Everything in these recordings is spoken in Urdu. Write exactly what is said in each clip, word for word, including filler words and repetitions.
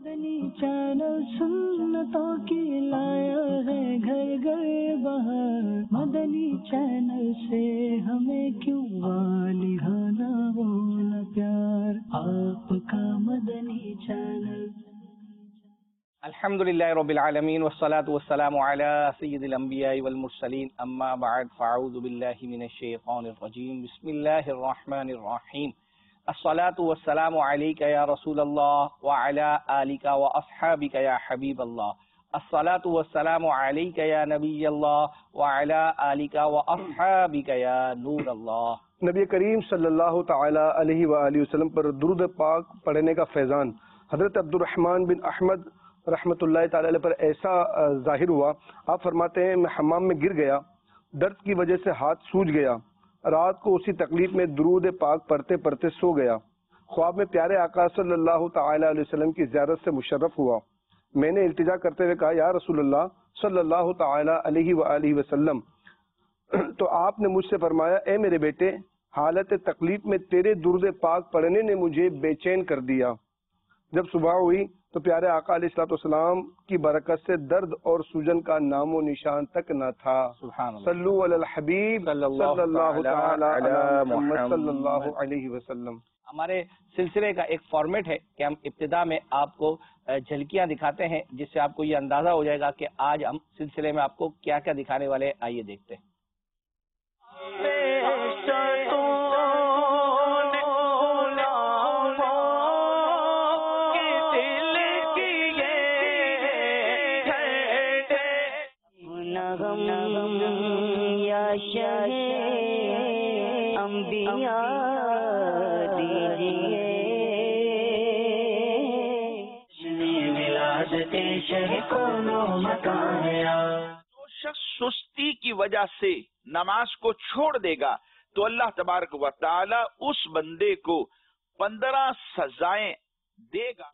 مدنی چینل سنتوں کی لایا ہے گھر گھر بہار، مدنی چینل سے ہمیں کیوں والی گانا ہونا پیار، آپ کا مدنی چینل۔ الحمدللہ رب العالمین والصلاة والسلام علی سید الانبیاء والمرسلین، اما بعد فاعوذ باللہ من الشیطان الرجیم، بسم اللہ الرحمن الرحیم، الصلاة والسلام علیک یا رسول اللہ وعلی آلک واصحابک یا حبیب اللہ، الصلاة والسلام علیک یا نبی اللہ وعلی آلک واصحابک یا نور اللہ۔ نبی کریم صلی اللہ تعالی علیہ وآلہ وسلم پر درود پاک پڑھنے کا فیضان حضرت عبد الرحمن بن احمد رحمۃ اللہ تعالی علیہ پر ایسا ظاہر ہوا۔ آپ فرماتے ہیں میں حمام میں گر گیا، درد کی وجہ سے ہاتھ سوج گیا، رات کو اسی تکلیف میں درود پاک پڑھتے پڑھتے سو گیا، خواب میں پیارے آقا صلی اللہ تعالی علیہ وسلم کی زیارت سے مشرف ہوا۔ میں نے التجا کرتے ہوئے کہا یا رسول اللہ صلی اللہ تعالی علیہ وآلہ وسلم، تو آپ نے مجھ سے فرمایا اے میرے بیٹے، حالت تکلیف میں تیرے درود پاک پڑھنے نے مجھے بے چین کر دیا۔ جب صبح ہوئی تو پیارے آقا علیہ الصلوۃ والسلام کی برکت سے درد اور سوجن کا نام و نشان تک نہ تھا۔ صلو علی الحبیب صلی اللہ تعالی علی محمد صلی اللہ علیہ وسلم۔ ہمارے سلسلے کا ایک فارمیٹ ہے کہ ہم ابتدا میں آپ کو جھلکیاں دکھاتے ہیں، جس سے آپ کو یہ اندازہ ہو جائے گا کہ آج ہم سلسلے میں آپ کو کیا کیا دکھانے والے ہیں۔ آئیے دیکھتے ہیں۔ جو شخص سستی کی وجہ سے نماز کو چھوڑ دے گا تو اللہ تبارک و تعالی اس بندے کو پندرہ سزائیں دے گا۔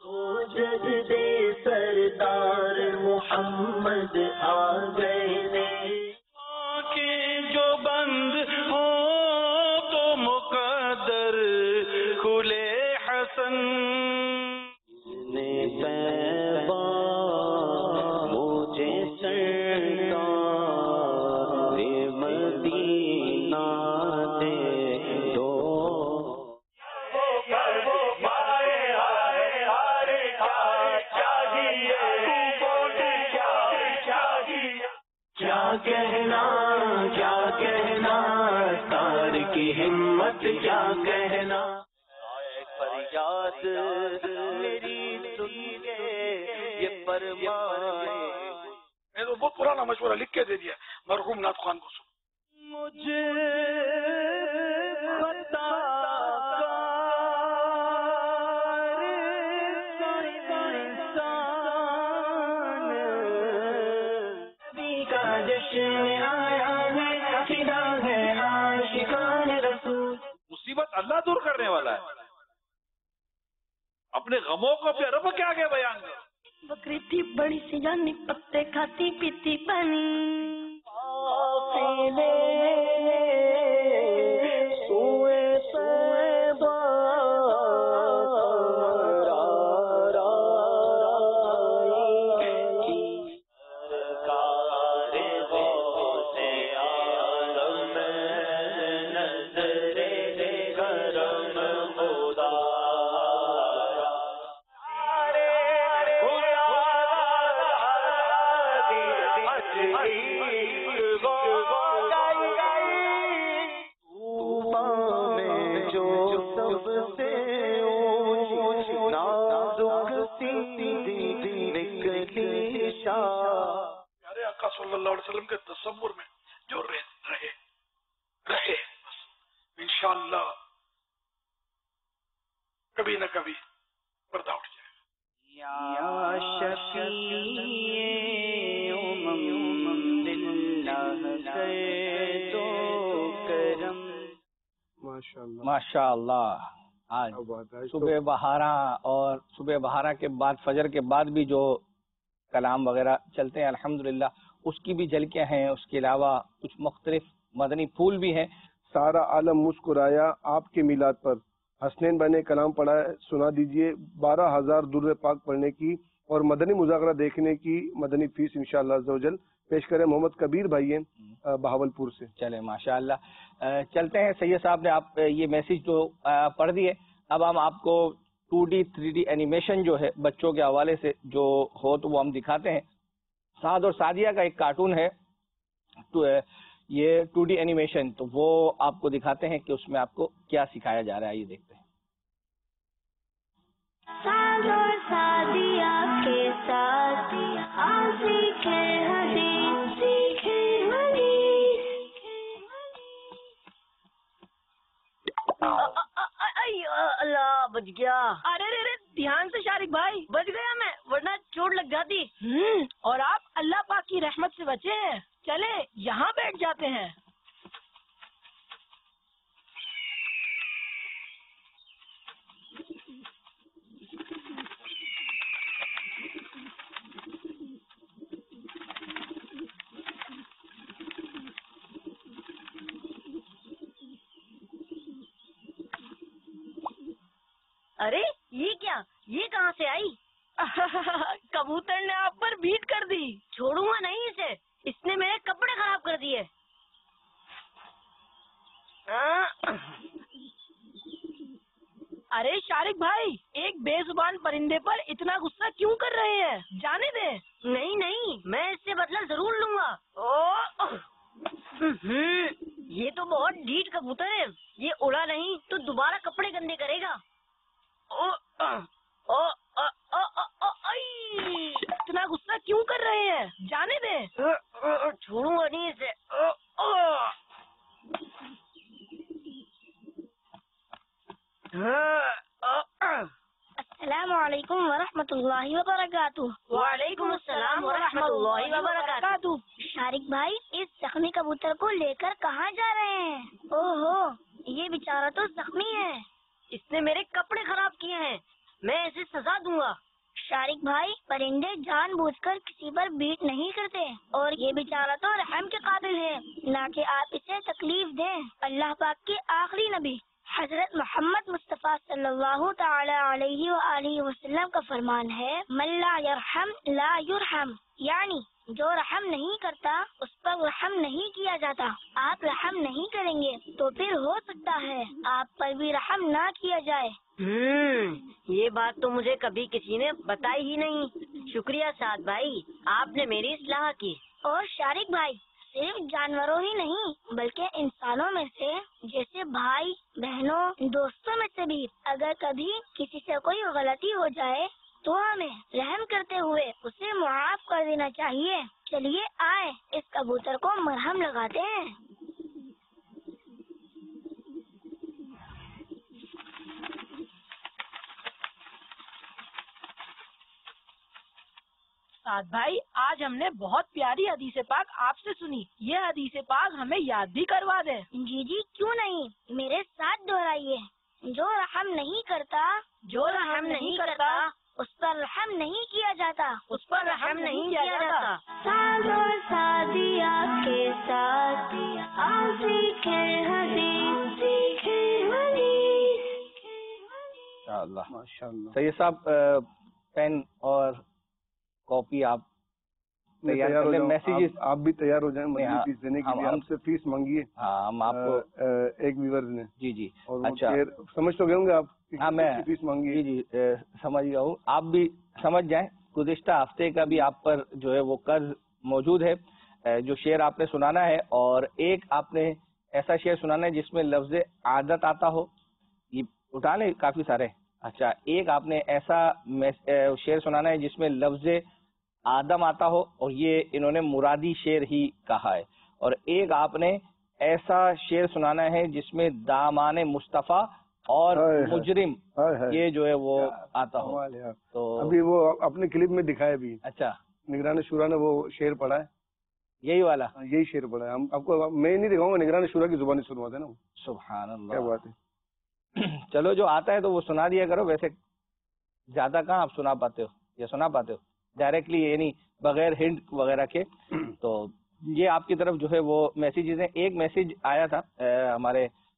سردار محمد آ گئے جو بند ہو تو مقدر کھلے حسن کہنا کیا کہنا تار کی ہمت کیا کہنا، فریاد میری سن کے یہ فرمائے۔ میں تو بہت پرانا مشورہ لکھ کے دے دیا مرحوم نعت خوان کو۔ مجھے بتا مصیبت اللہ دور کرنے والا ہے، اپنے غموں کو اپنے رب کے آگے بیان کر۔ بکری تھی بڑی سی جانی، پتے کھاتی پیتی پانی، پیارے آقا صلی اللہ علیہ وسلم کے تصور میں جو رہے رہے رہے بس انشاءاللہ کبھی نہ کبھی پردہ اٹھ جائے گا۔ یا شفیع امم دلہ سے تو کرم۔ ماشاء اللہ۔ آج صبح بہارا اور صبح بہارا کے بعد فجر کے بعد بھی جو کلام وغیرہ چلتے ہیں الحمدللہ، اس کی بھی جھلکیاں ہیں، اس کے علاوہ کچھ مختلف مدنی پھول بھی ہیں۔ سارا عالم مسکرایا آپ کے میلاد پر، حسنین بھائی نے کلام پڑھا ہے، سنا دیجئے. بارہ ہزار درود پاک پڑھنے کی اور مدنی مذاکرہ دیکھنے کی مدنی فیس انشاءاللہ عز و جل پیش کریں. محمد کبیر بھائی ہیں بہاولپور سے. چلے ماشاءاللہ. چلتے ہیں سید صاحب نے آپ یہ میسج تو پڑھ دیے. اب ہم آپ کو two D three D animation جو ہے بچوں کے حوالے سے جو ہو تو وہ ہم دکھاتے ہیں. سعد اور سعدیہ کا ایک کارٹون ہے تو یہ ٹو ڈی اینیمیشن، تو وہ آپ کو دکھاتے ہیں کہ اس میں آپ کو کیا سکھایا جا رہا ہے. یہ دیکھتے ہیں. سعد اور سعدیہ کے ساتھ آؤ سیکھے حدیث، سیکھے حدیث. اللہ بچ گیا. ارے ارے دھیان سے شارق بھائی، بچ گیا میں، ورنہ چوٹ لگ جاتی. اور آپ اللہ پاک کی رحمت سے بچے ہیں. چلے یہاں بیٹھ جاتے ہیں. ارے یہ کیا، یہ کہاں سے آئی؟ کبوتر نے آپ پر بیٹ کر دی. چھوڑوں گا نہیں اسے، اس نے میرے کپڑے خراب کر دیے. ارے شارق بھائی، ایک بے زبان پرندے پر اتنا غصہ کیوں کر رہے ہیں؟ جانے دیں. نہیں نہیں، میں اس سے بدلہ ضرور لوں گا. یہ تو بہت ڈھیٹ کبوتر ہے، یہ اڑا نہیں تو دوبارہ کپڑے گندے کرے گا. اتنا غصہ کیوں کر رہے ہیں؟ جانے دیں. چھوڑوں گا نہیں اسے. السلام علیکم ورحمۃ اللہ وبرکاتہ. وعلیکم السلام ورحمۃ اللہ وبرکاتہ. شارق بھائی، اس زخمی کبوتر کو لے کر کہاں جا رہے ہیں؟ او ہو، یہ بیچارہ تو زخمی ہے. اس نے میرے کپڑے خراب کیے ہیں، میں اسے سزا دوں گا. شارق بھائی، پرندے جان بوجھ کر کسی پر بیٹ نہیں کرتے، اور یہ بیچارہ تو رحم کے قابل ہے، نہ کہ آپ اسے تکلیف دیں. اللہ پاک کے آخری نبی حضرت محمد مصطفیٰ صلی اللہ تعالی علیہ وآلہ وسلم کا فرمان ہے، من لا یرحم لا یرحم، یعنی جو رحم نہیں کرتا اس پر رحم نہیں کیا جاتا. آپ رحم نہیں کریں گے تو پھر ہو سکتا ہے آپ پر بھی رحم نہ کیا جائے. ہوں یہ بات تو مجھے کبھی کسی نے بتائی ہی نہیں. شکریہ سعد بھائی، آپ نے میری اصلاح کی. اور شارق بھائی، صرف جانوروں ہی نہیں بلکہ انسانوں میں سے، جیسے بھائی بہنوں دوستوں میں سے بھی اگر کبھی کسی سے کوئی غلطی ہو جائے تو ہمیں رحم کرتے ہوئے اسے معاف کر دینا چاہیے. چلیے آئے اس کبوتر کو مرہم لگاتے ہیں. سعد بھائی، آج ہم نے بہت پیاری حدیث پاک آپ سے سنی. یہ حدیث پاک ہمیں یاد بھی کروا دیں. جی جی کیوں نہیں، میرے ساتھ دہرائیے. جو رحم نہیں کرتا جو رحم نہیں کرتا اس پر رحم نہیں کیا جاتا اس پر رحم نہیں کیا جاتا. سعد اور سعدیہ کے ساتھ آؤ سیکھے حدیث، سیکھے حدیث. انشاءاللہ. ماشاءاللہ. سید صاحب پین اور کاپی آپ تیار ہو کر لیں. جاؤں. میسیجز آپ- آپ بھی تیار ہو جائیں نہیں، مدنی ہاں، فیس دینے کے ہم- لیے. ہم- آپ سے فیس مانگیے ہاں ہم آپ کو آ، آ، ایک ویورز نے. جی جی اور وہ اچھا شعر سمجھ تو گئے ہوں گے آپ کہ ہاں کس میں کی فیس مانگی جی ہے. جی اے، سمجھ گیا ہوں. آپ بھی سمجھ جائیں. گزشتہ ہفتے کا بھی آپ پر جو ہے وہ قرض موجود ہے. اے، جو شعر آپ نے سنانا ہے، اور ایک آپ نے ایسا شعر سنانا ہے جس میں لفظ عادت آتا ہو. یہ اٹھا لیں کافی سارے. اچھا، ایک آپ نے ایسا میس- اے، شعر سنانا ہے جس میں لفظ آدم آتا ہو، اور یہ انہوں نے مرادی شعر ہی کہا ہے. اور ایک آپ نے ایسا شعر سنانا ہے جس میں دامان مصطفیٰ اور ہائے ہائے. مجرم ہائے ہائے. یہ جو ہے وہ کیا آتا ہو. کمال ہے یار. تو ابھی وہ اپنے کلپ میں دکھایا بھی. اچھا، نگران شورا نے وہ شعر پڑھا ہے. یہی والا. ہاں، یہی شعر پڑھا ہے. ہم آپ کو میں نہیں دکھاؤں گا، نگران شورا کی زبانی سنواتے ہیں نا. سبحان کیا اللہ. بات ہے. چلو جو آتا ہے تو وہ سنا دیا کرو. ویسے زیادہ کہاں آپ سنا پاتے ہو یا سنا پاتے ہو ڈائریکٹلی، یعنی بغیر ہنٹ وغیرہ کے. تو یہ آپ کی طرف جو ہے وہ میسیجز ہیں. ایک میسیج آیا تھا اے، ہمارے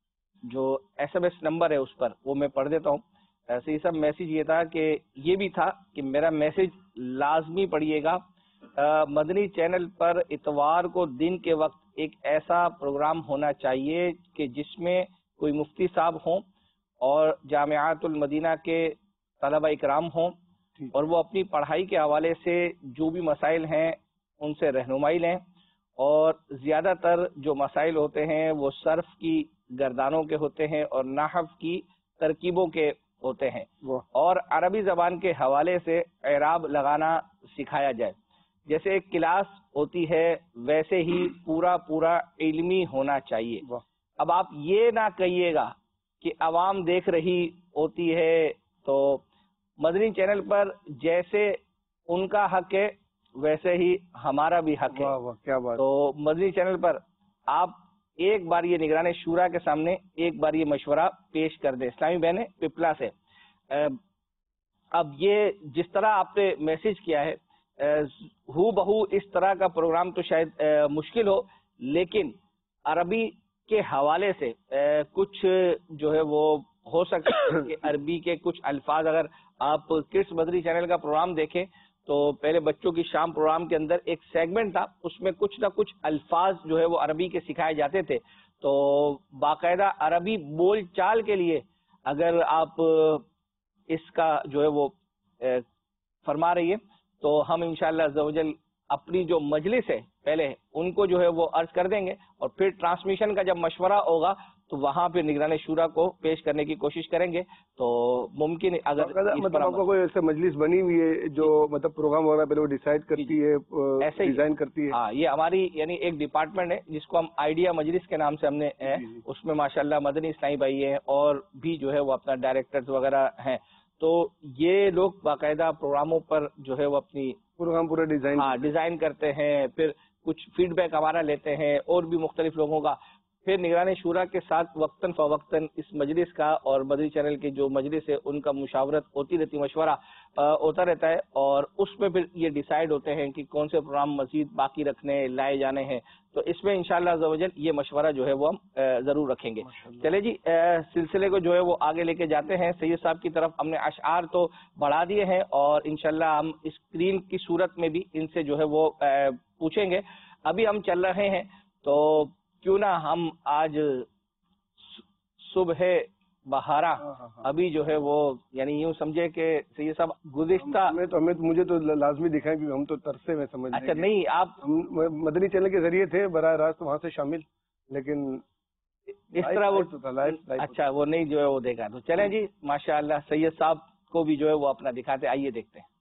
جو ایس ایم ایس نمبر ہے اس پر وہ میں پڑھ دیتا ہوں. ایسے ہی سب میسیج یہ تھا کہ یہ بھی تھا کہ میرا میسیج لازمی پڑھیے گا. مدنی چینل پر اتوار کو دن کے وقت ایک ایسا پروگرام ہونا چاہیے کہ جس میں کوئی مفتی صاحب ہوں اور جامعات المدینہ کے طلبہ اکرام ہوں اور وہ اپنی پڑھائی کے حوالے سے جو بھی مسائل ہیں ان سے رہنمائی لیں. اور زیادہ تر جو مسائل ہوتے ہیں وہ صرف کی گردانوں کے ہوتے ہیں اور نحو کی ترکیبوں کے ہوتے ہیں, اور عربی زبان کے حوالے سے اعراب لگانا سکھایا جائے. جیسے ایک کلاس ہوتی ہے ویسے ہی پورا پورا علمی ہونا چاہیے. اب آپ یہ نہ کہیے گا کہ عوام دیکھ رہی ہوتی ہے تو مدنی چینل پر جیسے ان کا حق ہے ویسے ہی ہمارا بھی حق ہے. کیا بات. تو مدنی چینل پر آپ ایک بار یہ نگران شورا کے سامنے ایک بار یہ مشورہ پیش کر دیں. اسلامی بہنیں پپلا سے, اب یہ جس طرح آپ نے میسج کیا ہے ہو بہو اس طرح کا پروگرام تو شاید مشکل ہو, لیکن عربی کے حوالے سے کچھ جو ہے وہ ہو سکتا ہے کہ عربی کے کچھ الفاظ, اگر آپ کڈس مدنی چینل کا پروگرام دیکھیں تو پہلے بچوں کی شام پروگرام کے اندر ایک سیگمنٹ تھا, اس میں کچھ نہ کچھ الفاظ جو ہے وہ عربی کے سکھائے جاتے تھے. تو باقاعدہ عربی بول چال کے لیے اگر آپ اس کا جو ہے وہ فرما رہی ہے تو ہم انشاءاللہ عز و جل اپنی جو مجلس ہے پہلے ان کو جو ہے وہ عرض کر دیں گے, اور پھر ٹرانسمیشن کا جب مشورہ ہوگا تو وہاں پہ نگران شورا کو پیش کرنے کی کوشش کریں گے. تو ممکن اگر مطلب آپ کو کوئی ایسے مجلس بنی ہوئی ہے جو مطلب پروگرام وغیرہ پہلے وہ ڈیسائیڈ کرتی ہے, ایسے ڈیزائن کرتی ہے؟ ہاں, یہ ہماری یعنی ایک ڈپارٹمنٹ ہے جس کو ہم آئیڈیا مجلس کے نام سے ہم نے, اس میں ماشاءاللہ مدنی اسلامی بھائی ہیں اور بھی جو ہے وہ اپنا ڈائریکٹرز وغیرہ ہیں. تو یہ لوگ باقاعدہ پروگراموں پر جو ہے وہ اپنی پروگرام پورا ڈیزائن ہاں ڈیزائن کرتے ہیں, پھر کچھ فیڈ بیک ہمارا لیتے ہیں اور بھی مختلف لوگوں کا. پھر نگران شورا کے ساتھ وقتاً فوقتاً اس مجلس کا اور مدنی چینل کے جو مجلس ہے ان کا مشاورت ہوتی رہتی, مشورہ ہوتا رہتا ہے, اور اس میں پھر یہ ڈیسائیڈ ہوتے ہیں کہ کون سے پروگرام مزید باقی رکھنے لائے جانے ہیں. تو اس میں انشاءاللہ عز و جل یہ مشورہ جو ہے وہ ہم ضرور رکھیں گے. چلے جی, سلسلے کو جو ہے وہ آگے لے کے جاتے ہیں. سید صاحب کی طرف ہم نے اشعار تو بڑھا دیے ہیں اور انشاءاللہ ہم اسکرین کی صورت میں بھی ان سے جو ہے وہ پوچھیں گے. ابھی ہم چل رہے ہیں تو کیوں نہ ہم آج صبح بہارا ابھی جو ہے وہ یعنی یوں سمجھے کہ سید صاحب گزشتہ ہمیں تو ہمیں مجھے تو لازمی دکھائیں کیونکہ ہم تو ترسے میں سمجھ. اچھا نہیں, آپ مدنی چینل کے ذریعے تھے براہ راست وہاں سے شامل, لیکن اس طرح وہ اچھا وہ نہیں جو ہے وہ دیکھا. تو چلیں جی ماشاءاللہ سید صاحب کو بھی جو ہے وہ اپنا دکھاتے, آئیے دیکھتے ہیں.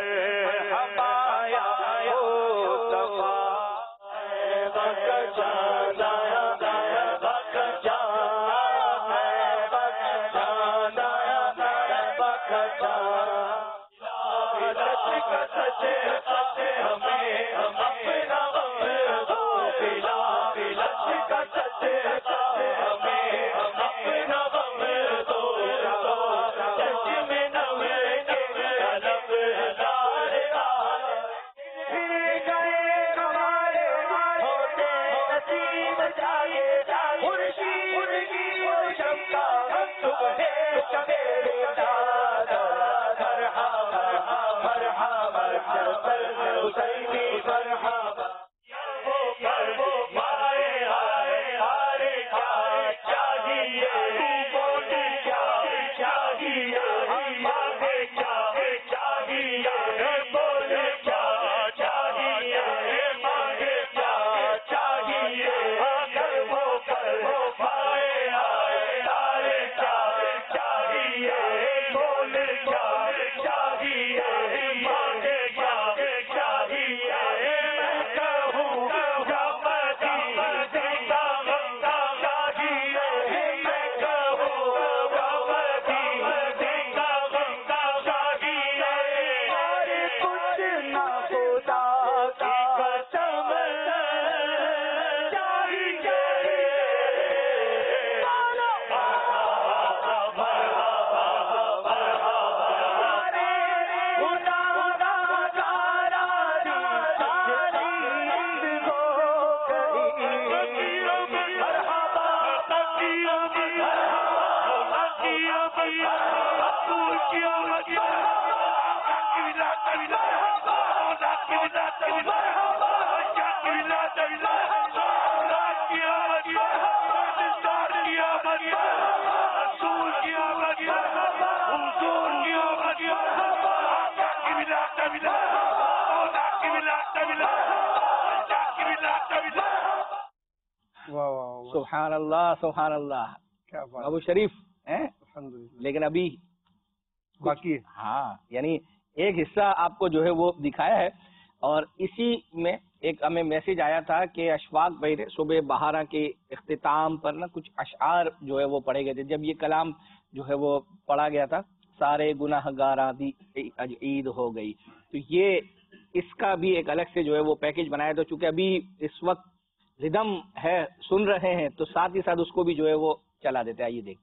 مرحبا یا مصطفیٰ سبحان اللہ سبحان اللہ. کیا بات ابو شریف ہیں الحمدللہ. لیکن ابھی باقی ہے. ہاں یعنی ایک حصہ آپ کو جو ہے وہ دکھایا ہے، اور اسی میں ایک ہمیں میسج آیا تھا کہ اشفاق بھائی نے صبح بہارا کے اختتام پر نا کچھ اشعار جو ہے وہ پڑھے گئے تھے. جب یہ کلام جو ہے وہ پڑھا گیا تھا، سارے گناہ گاراں دی عید ہو گئی، تو یہ اس کا بھی ایک الگ سے جو ہے وہ پیکج بنایا. تو چونکہ ابھی اس وقت ردم ہے سن رہے ہیں تو ساتھ ہی ساتھ اس کو بھی جو ہے وہ چلا دیتے. آئیے دیکھتے ہیں.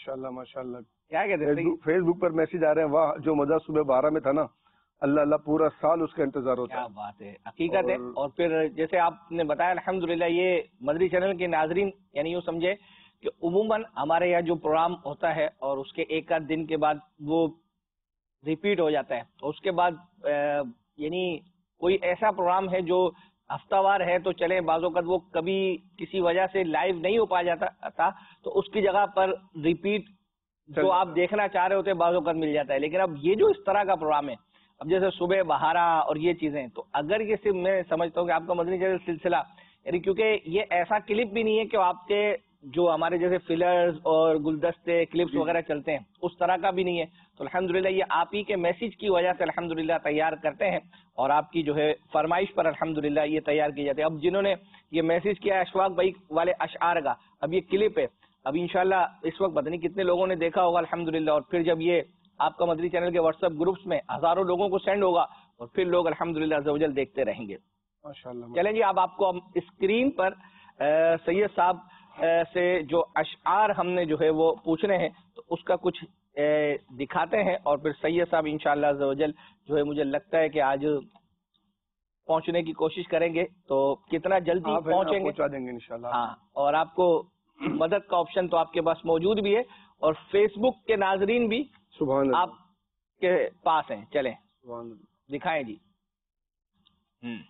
ماشاءاللہ ماشاءاللہ. کیا کہتے ہیں؟ فیس بک پر میسج آ رہے ہیں، واہ جو مزہ صبح بارہ میں تھا نا، اللہ اللہ پورا سال اس کا انتظار ہوتا ہے. کیا بات ہے، حقیقت ہے. اور پھر جیسے آپ نے بتایا الحمدللہ یہ مدری چینل کے ناظرین یعنی یوں سمجھے کہ عموماً ہمارے یہاں جو پروگرام ہوتا ہے اور اس کے ایک آدھ دن کے بعد وہ ریپیٹ ہو جاتا ہے، اس کے بعد یعنی کوئی ایسا پروگرام ہے جو ہفتہ وار ہے تو چلے، بعض اوقات وہ کبھی کسی وجہ سے لائیو نہیں ہو پا جاتا تھا تو اس کی جگہ پر ریپیٹ جو آپ دیکھنا چاہ رہے ہوتے بعض اوقات مل جاتا ہے. لیکن اب یہ جو اس طرح کا پروگرام ہے، اب جیسے صبح بہارا اور یہ چیزیں، تو اگر یہ صرف میں سمجھتا ہوں کہ آپ کا مدنی چینل سلسلہ یعنی کیونکہ یہ ایسا کلپ بھی نہیں ہے کہ آپ کے جو ہمارے جیسے فلرز اور گلدستے کلپس وغیرہ چلتے ہیں اس طرح کا بھی نہیں ہے. تو الحمدللہ یہ آپ ہی کے میسج کی وجہ سے الحمدللہ تیار کرتے ہیں اور آپ کی جو ہے فرمائش پر الحمدللہ یہ تیار کی جاتے ہیں. اب جنہوں نے یہ میسج کیا اشفاق بھائی والے اشعار کا، اب یہ کلپ ہے، اب انشاءاللہ اس وقت پتہ نہیں کتنے لوگوں نے دیکھا ہوگا الحمدللہ، اور پھر جب یہ آپ کا مدری چینل کے واٹس ایپ گروپس میں ہزاروں لوگوں کو سینڈ ہوگا اور پھر لوگ الحمدللہ عز و جل دیکھتے رہیں گے. ماشاءاللہ. چلیں جی، اب آپ کو اسکرین پر سید صاحب سے جو اشعار ہم نے جو ہے وہ پوچھنے ہیں تو اس کا کچھ دکھاتے ہیں اور پھر سید صاحب انشاءاللہ عز و جل جو ہے مجھے لگتا ہے کہ آج پہنچنے کی کوشش کریں گے، تو کتنا جلدی پہنچیں گے پہنچا دیں گے انشاءاللہ. ہاں، اور آپ کو مدد کا آپشن تو آپ کے پاس موجود بھی ہے اور فیس بک کے ناظرین بھی سبحان اللہ آپ کے پاس ہیں. چلیں سبحان اللہ. دکھائیں جی. ہوں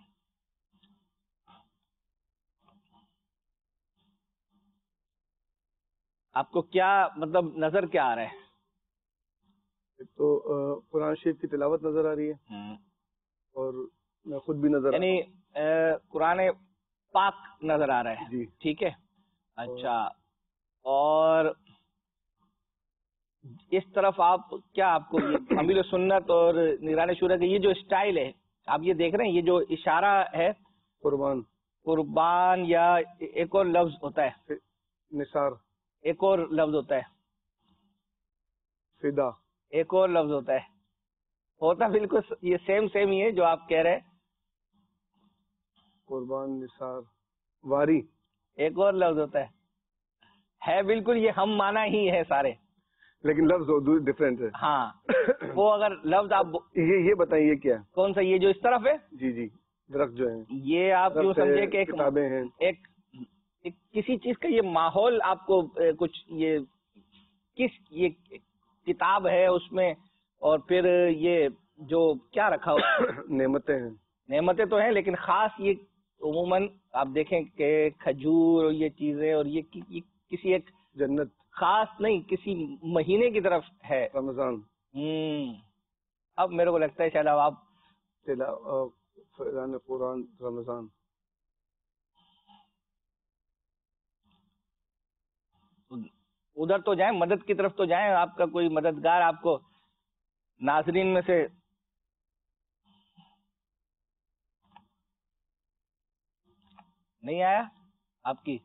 آپ کو کیا مطلب نظر کیا آ رہا ہے؟ تو قرآن شریف کی تلاوت نظر آ رہی ہے اور میں خود بھی نظر یعنی قرآن پاک نظر آ رہا ہے. جی ٹھیک ہے. اچھا، اور اس طرف آپ کیا آپ کو یہ امیل سنت اور نگران شورا کا یہ جو اسٹائل ہے آپ یہ دیکھ رہے ہیں، یہ جو اشارہ ہے قربان قربان، یا ایک اور لفظ ہوتا ہے نثار، ایک اور لفظ ہوتا ہے فدا، ایک اور لفظ ہوتا ہے ہوتا بالکل یہ سیم سیم ہی ہے جو آپ کہہ رہے ہیں. قربان، نثار، واری، ایک اور لفظ ہوتا ہے ہے بالکل یہ ہم مانا ہی ہے سارے، لیکن لفظ ڈفرینٹ ہے. ہاں، وہ اگر لفظ آپ یہ یہ بتائیے کیا کون سا، یہ جو اس طرف ہے، جی جی درخت جو ہیں، یہ آپ یوں سمجھے کہ ایک کتابیں ہیں، ایک کسی چیز کا یہ ماحول آپ کو کچھ یہ کس یہ کتاب ہے اس میں، اور پھر یہ جو کیا رکھا ہو نعمتیں ہیں. نعمتیں تو ہیں لیکن خاص یہ عموماً آپ دیکھیں کہ کھجور اور یہ چیزیں اور یہ کسی ایک جنت خاص نہیں کسی مہینے کی طرف ہے، رمضان. ہوں اب میرے کو لگتا ہے شاید اب آپ فیضان قرآن رمضان. ادھر تو جائیں، مدد کی طرف تو جائیں، آپ کا کوئی مددگار آپ کو ناظرین میں سے نہیں آیا آپ کی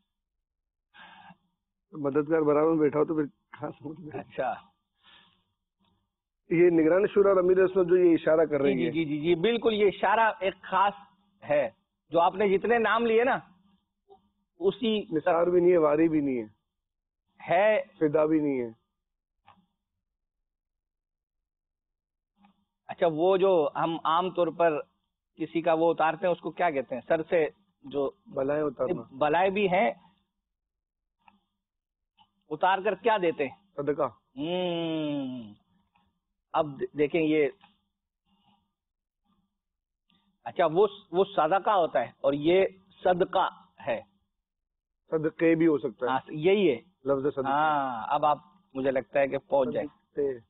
مددگار برابر میں بیٹھا ہو تو پھر خاص. اچھا، یہ نگران شورا اور امیر اسمت جو یہ اشارہ کر رہی جی ہے، جی جی جی بالکل یہ اشارہ ایک خاص ہے جو آپ نے جتنے نام لیے نا اسی نثار بھی نہیں ہے، واری بھی نہیں ہے، ہے فدا بھی نہیں ہے. اچھا، وہ جو ہم عام طور پر کسی کا وہ اتارتے ہیں اس کو کیا کہتے ہیں، سر سے جو بلائیں اتارنا، بلائے بھی ہیں، اتار کر کیا دیتے ہیں، صدقہ. ہوں اب دیکھیں یہ اچھا وہ وہ صدقہ ہوتا ہے اور یہ صدقہ ہے، صدقے بھی ہو سکتا ہے. ہاں یہی ہے لفظ صدقہ. ہاں، اب آپ مجھے لگتا ہے کہ پہنچ جائیں. صدقے.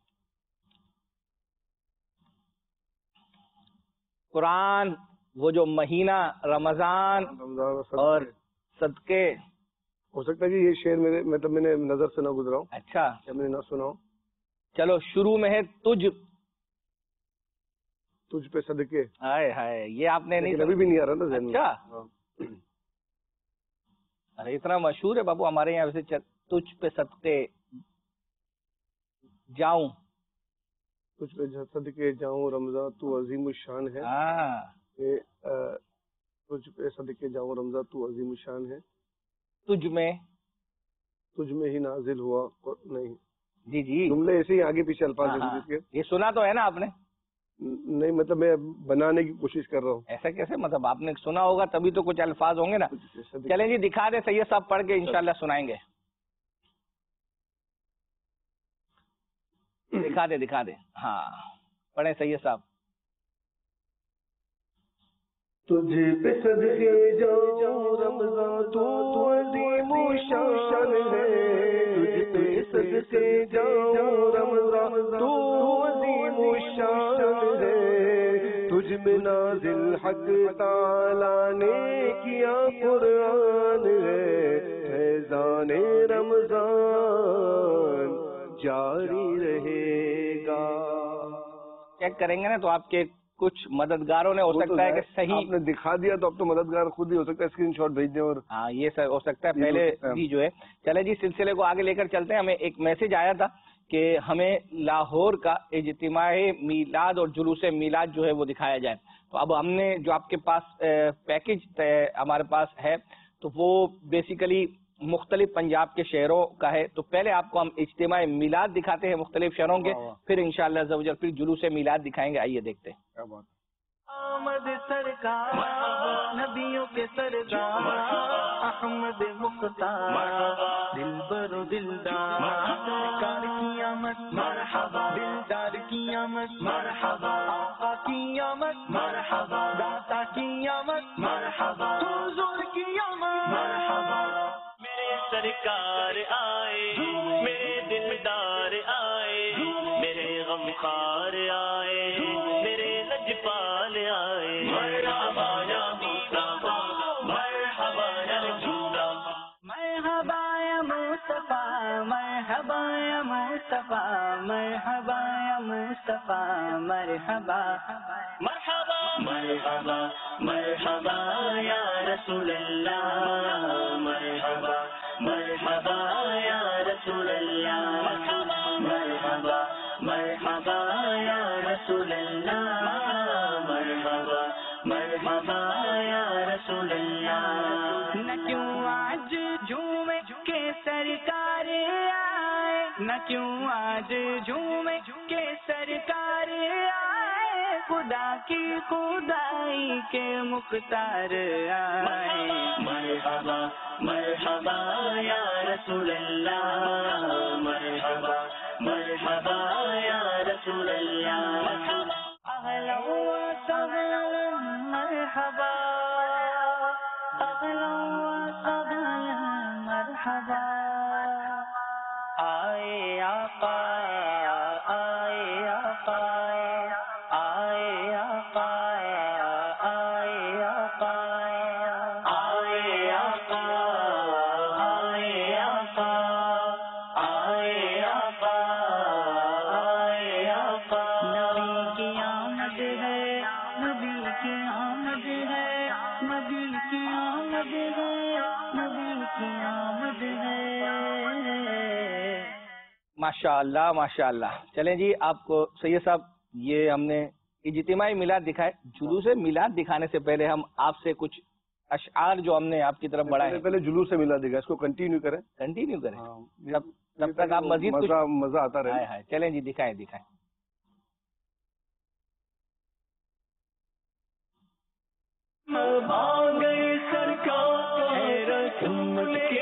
قرآن وہ جو مہینہ رمضان اور صدقے، ہو سکتا ہے کہ یہ شعر میرے مطلب میں نے نظر سے نہ گزرا ہوں، اچھا یا میں نے نہ سنا ہوں. چلو شروع میں ہے تجھ، تجھ پہ صدقے. ہائے ہائے یہ آپ نے نہیں ابھی بھی نہیں آ رہا نا ذہن میں. اچھا، ارے اتنا مشہور ہے بابو ہمارے یہاں ویسے تجھ پہ صدقے جاؤں، تجھ پہ صدقے جاؤں رمضان تو عظیم الشان ہے. ہاں تجھ پہ صدقے جاؤں رمضان تو عظیم الشان ہے. تجھ میں تجھ میں ہی نازل ہوا نہیں. جی جی جملے ایسے ہی آگے پیچھے الفاظ ہاں، ہیں ہاں. اس کے. یہ سنا تو ہے نا آپ نے؟ نہیں مطلب میں بنانے کی کوشش کر رہا ہوں. ایسا کیسے؟ مطلب آپ نے سنا ہوگا تبھی تو کچھ الفاظ ہوں گے نا. چلیں جی دکھا دیں سید صاحب پڑھ کے انشاءاللہ سنائیں گے. دکھا دے دکھا دے ہاں پڑھیں سید صاحب. تجھ پہ صدقے جاؤں رمضان تو عظیم شان ہے. تجھ پہ صدقے جاؤں رمضان تو عظیم شان ہے. تجھ میں نازل حق تعالیٰ نے کیا قرآن ہے. فیضان رمضان جاری رہے گا. چیک کریں گے نا تو آپ کے کچھ مددگاروں نے ہو سکتا ہے کہ صحیح آپ نے دکھا دیا تو اب تو مددگار خود ہی ہو سکتا ہے اسکرین شاٹ بھیج دیں. اور ہاں یہ سر ہو سکتا ہے پہلے جی جو ہے. چلے جی سلسلے کو آگے لے کر چلتے ہیں. ہمیں ایک میسج آیا تھا کہ ہمیں لاہور کا اجتماع میلاد اور جلوس میلاد جو ہے وہ دکھایا جائے. تو اب ہم نے جو آپ کے پاس پیکج ہمارے پاس ہے تو وہ بیسیکلی مختلف پنجاب کے شہروں کا ہے. تو پہلے آپ کو ہم اجتماع میلاد دکھاتے ہیں مختلف شہروں کے, پھر انشاءاللہ عز و جل پھر جلوس میلاد دکھائیں گے. آئیے دیکھتے ہیں. آمد سرکار نبیوں کے سردار احمد مختار دلبر و دلدار سرکار کی آمد مرحبا دلدار کی آمد مرحبا آقا کی آمد مرحبا داتا کی آمد مرحبا حضور کی آمد مرحبا. میرے سرکار آئے میرے دلدار آئے میرے غمخار آئے میرے لجپال آئے مرحبا یا مصطفیٰ مرحبا یا مصطفیٰ مرحبا یا مصطفیٰ مرحبا یا مصطفیٰ مرحبا یا مصطفیٰ مرحبا مرحبا مرحبا مرحبا یا رسول اللہ مرحبا مرحبا یا رسول اللہ مرحبا مرحبا یا رسول اللہ مرحبا مرحبا یا رسول اللہ. نہ کیوں آج جھومے کے سرکار آئے نہ کیوں آج جھومے کے سرکار آئے خدا کی خدائی کے مختار آئے. مرحبا مرحبا یا رسول اللہ مرحبا مرحبا یا رسول اللہ. اہلا و سہلا مرحبا اہلا و سہلا مرحبا. آئے آقا آئے آقا آئے آقا آئے آقا آئے آقا آئے آقا آئے آقا آئے آقا. نبی کی آمد ہے نبی کی آمد ہے نبی کی آمد ہے نبی کی آمد ہے. ماشاء اللہ ماشاء اللہ. چلیں جی آپ کو سید صاحب یہ ہم نے اجتماعی میلاد دکھائے. جلوس میلاد دکھانے سے پہلے ہم آپ سے کچھ اشعار جو ہم نے آپ کی طرف بڑھائے ہیں پہلے جلوس میلاد دکھائے, اس کو کنٹینیو کریں کنٹینیو کریں تب تب تک آپ مزید کچھ مزہ مزہ آتا رہے. ہے. چلیں جی دکھائیں دکھائیں. گئے سرکار کے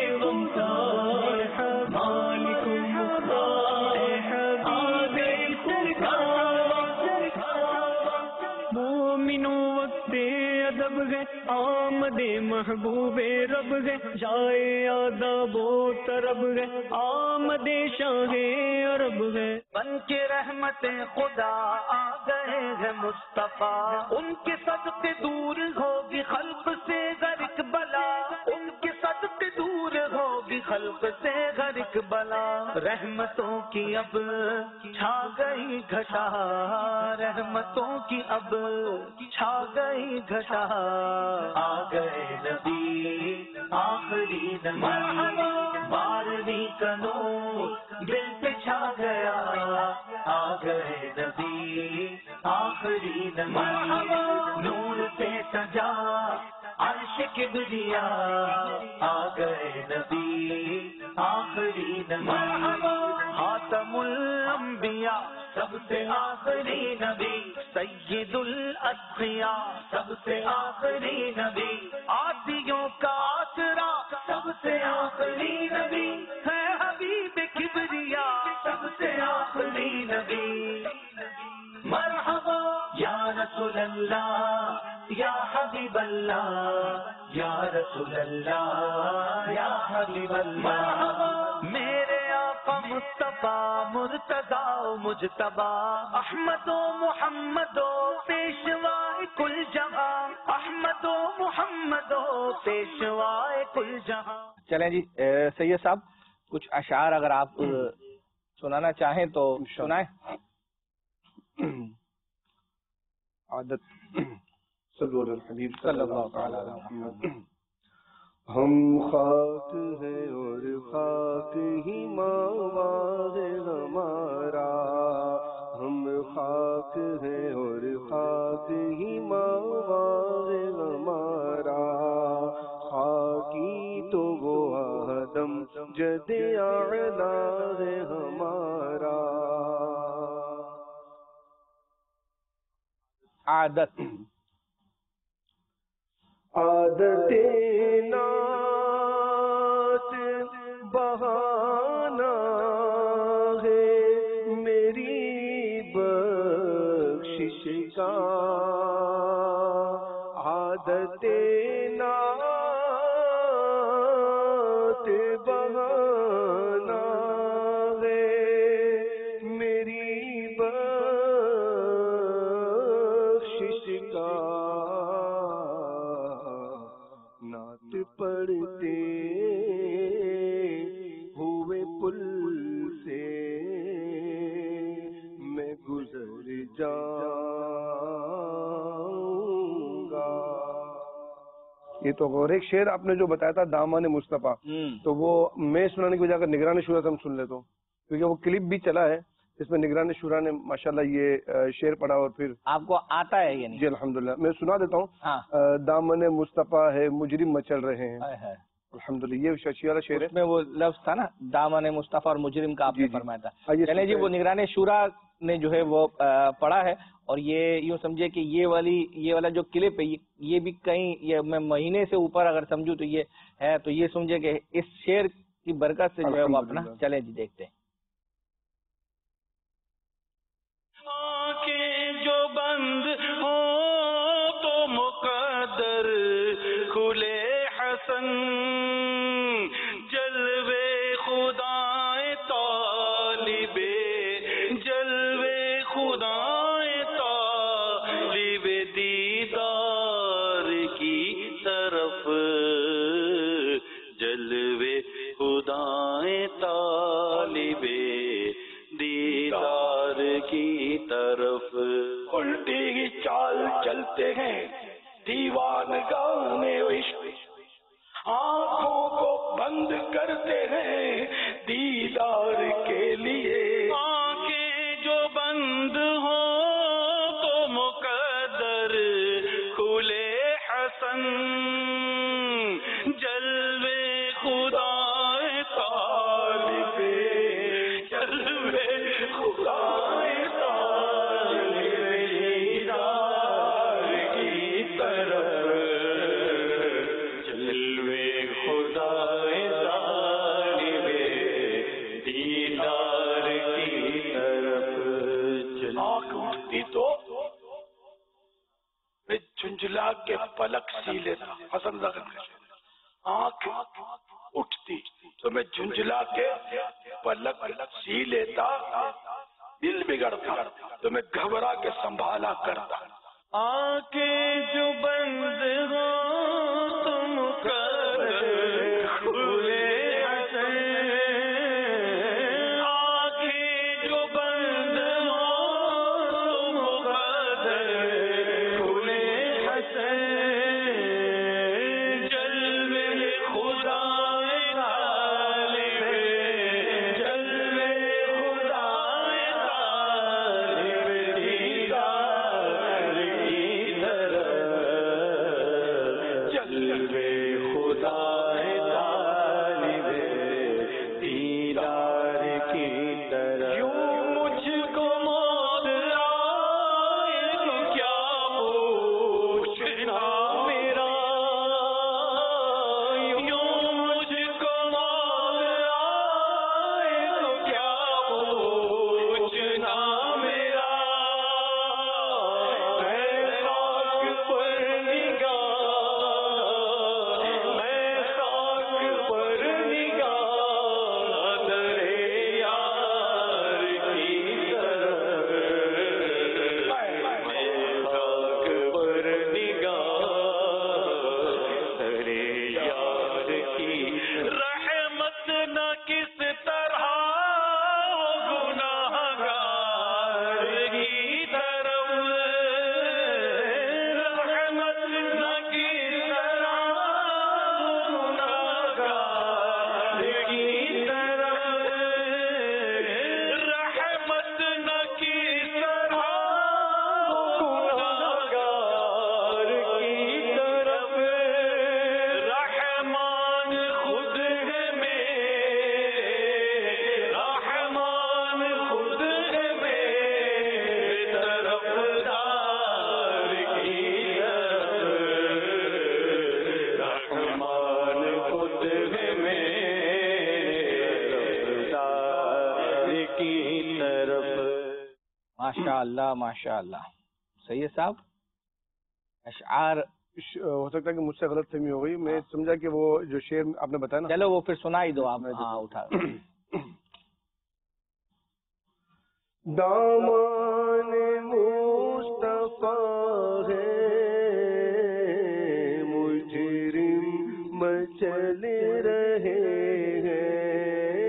مومنوں وقت ادب گئے آمد محبوب رب گئے جائے آداب و طرب گئے آمد شاہ عرب گئے. بن کے رحمت خدا آ گئے ہیں مصطفیٰ ان کے صدقے دور ہوگی خلق سے غرق بلا ان کے صدقے دور ہوگی خلق سے غرق بلا. رحمتوں کی اب چھا گئی گھٹا رحمتوں کی اب چھا گئی گھٹا. آ گئے نبی آخری نبی بارہویں کا نور دل پہ چھا گیا. آ گئے نبی آخری نبی نور پہ سجا عرش کی دنیا. آ گئے نبی آخری نبی خاتم الانبیاء سب سے آخری نبی سید الاتقیاء سب سے آخری نبی عادیوں کا آسرا سب سے آخری نبی ہے حبیب کبریا سب سے آخری نبی مرحبا یا رسول اللہ یا حبیب اللہ یا رسول اللہ یا حبیب اللہ میرے آقا مصطفیٰ مرتضیٰ مجتبیٰ احمد و محمد و پیشوائے کل جہاں احمد و محمد و پیشوائے کل جہاں. چلیں جی سید صاحب کچھ اشعار اگر آپ سنانا چاہیں تو سنائیں. عادت صلی اللہ الحبیب صلی اللہ تعالی علیہ وسلم. ہم خاک ہیں اور خاک ہی ماں ہے ہمارا ہم خاک ہیں اور خاک ہی ماں ہے ہمارا خاکی تو وہ آدم جد اعلیٰ ہے ہمارا. عادت عادت نعت بہانا ہے میری بخشش کا عادت نعت بہانا ہے میری بخشش کا نعت پڑھتے ہوئے پل سے میں گزر جاؤں گا. یہ تو اور ایک شعر آپ نے جو بتایا تھا دامن مصطفیٰ تو وہ میں سنانے کی وجہ اگر نگران شورا سے ہم سن لیتا ہوں کیونکہ وہ کلپ بھی چلا ہے اس میں نگران شورا نے ماشاءاللہ یہ شعر پڑھا اور پھر آپ کو آتا ہے یعنی؟ جی الحمدللہ میں سنا دیتا ہوں. دامن مصطفیٰ ہے مجرم مچل رہے ہیں الحمدللہ یہ ششی والا شعر ہے. میں وہ لفظ تھا نا دامن مصطفیٰ اور مجرم کا آپ نے فرمایا تھا. چلیں جی وہ نگران شورا نے جو ہے وہ پڑھا ہے اور یہ یوں سمجھے کہ یہ والی یہ والا جو کلپ ہے یہ بھی کہیں یہ میں مہینے سے اوپر اگر سمجھوں تو یہ ہے تو یہ سمجھے کہ اس شعر کی برکت سے جو ہے وہ اپنا. چلیں جی دیکھتے ہیں. جو بند ہو تو مقدر کھلے حسن جلوے خدا طالب جلوے خدا طالب دیدار کی طرف جلوے خدا طالب دیدار کی طرف الٹی چال چلتے ہیں دیوان گانے عشق آنکھوں کو بند کرتے ہیں دیدار کے لیے آنکھیں جو بند ہو تو مقدر کھلے حسن جلوے خدا طالب جلوے خدا جھنجلا کے پلک سی لیتا حسن زغن آنکھ اٹھتی تو میں جھنجلا کے پلک سی لیتا دل بگڑتا تو میں گھبرا کے سنبھالا کرتا آنکھیں جو بند ہو تم کھلے کی طرف. ماشاء اللہ ماشاء اللہ. سید صاحب اشعار ہو سکتا ہے کہ مجھ سے غلط فہمی ہو گئی. میں سمجھا کہ وہ جو شعر آپ نے بتایا نا. چلو وہ پھر سنائی دو آپ. ہاں اٹھا. دامان مصطفیٰ ہے مجرم مچل رہے ہیں.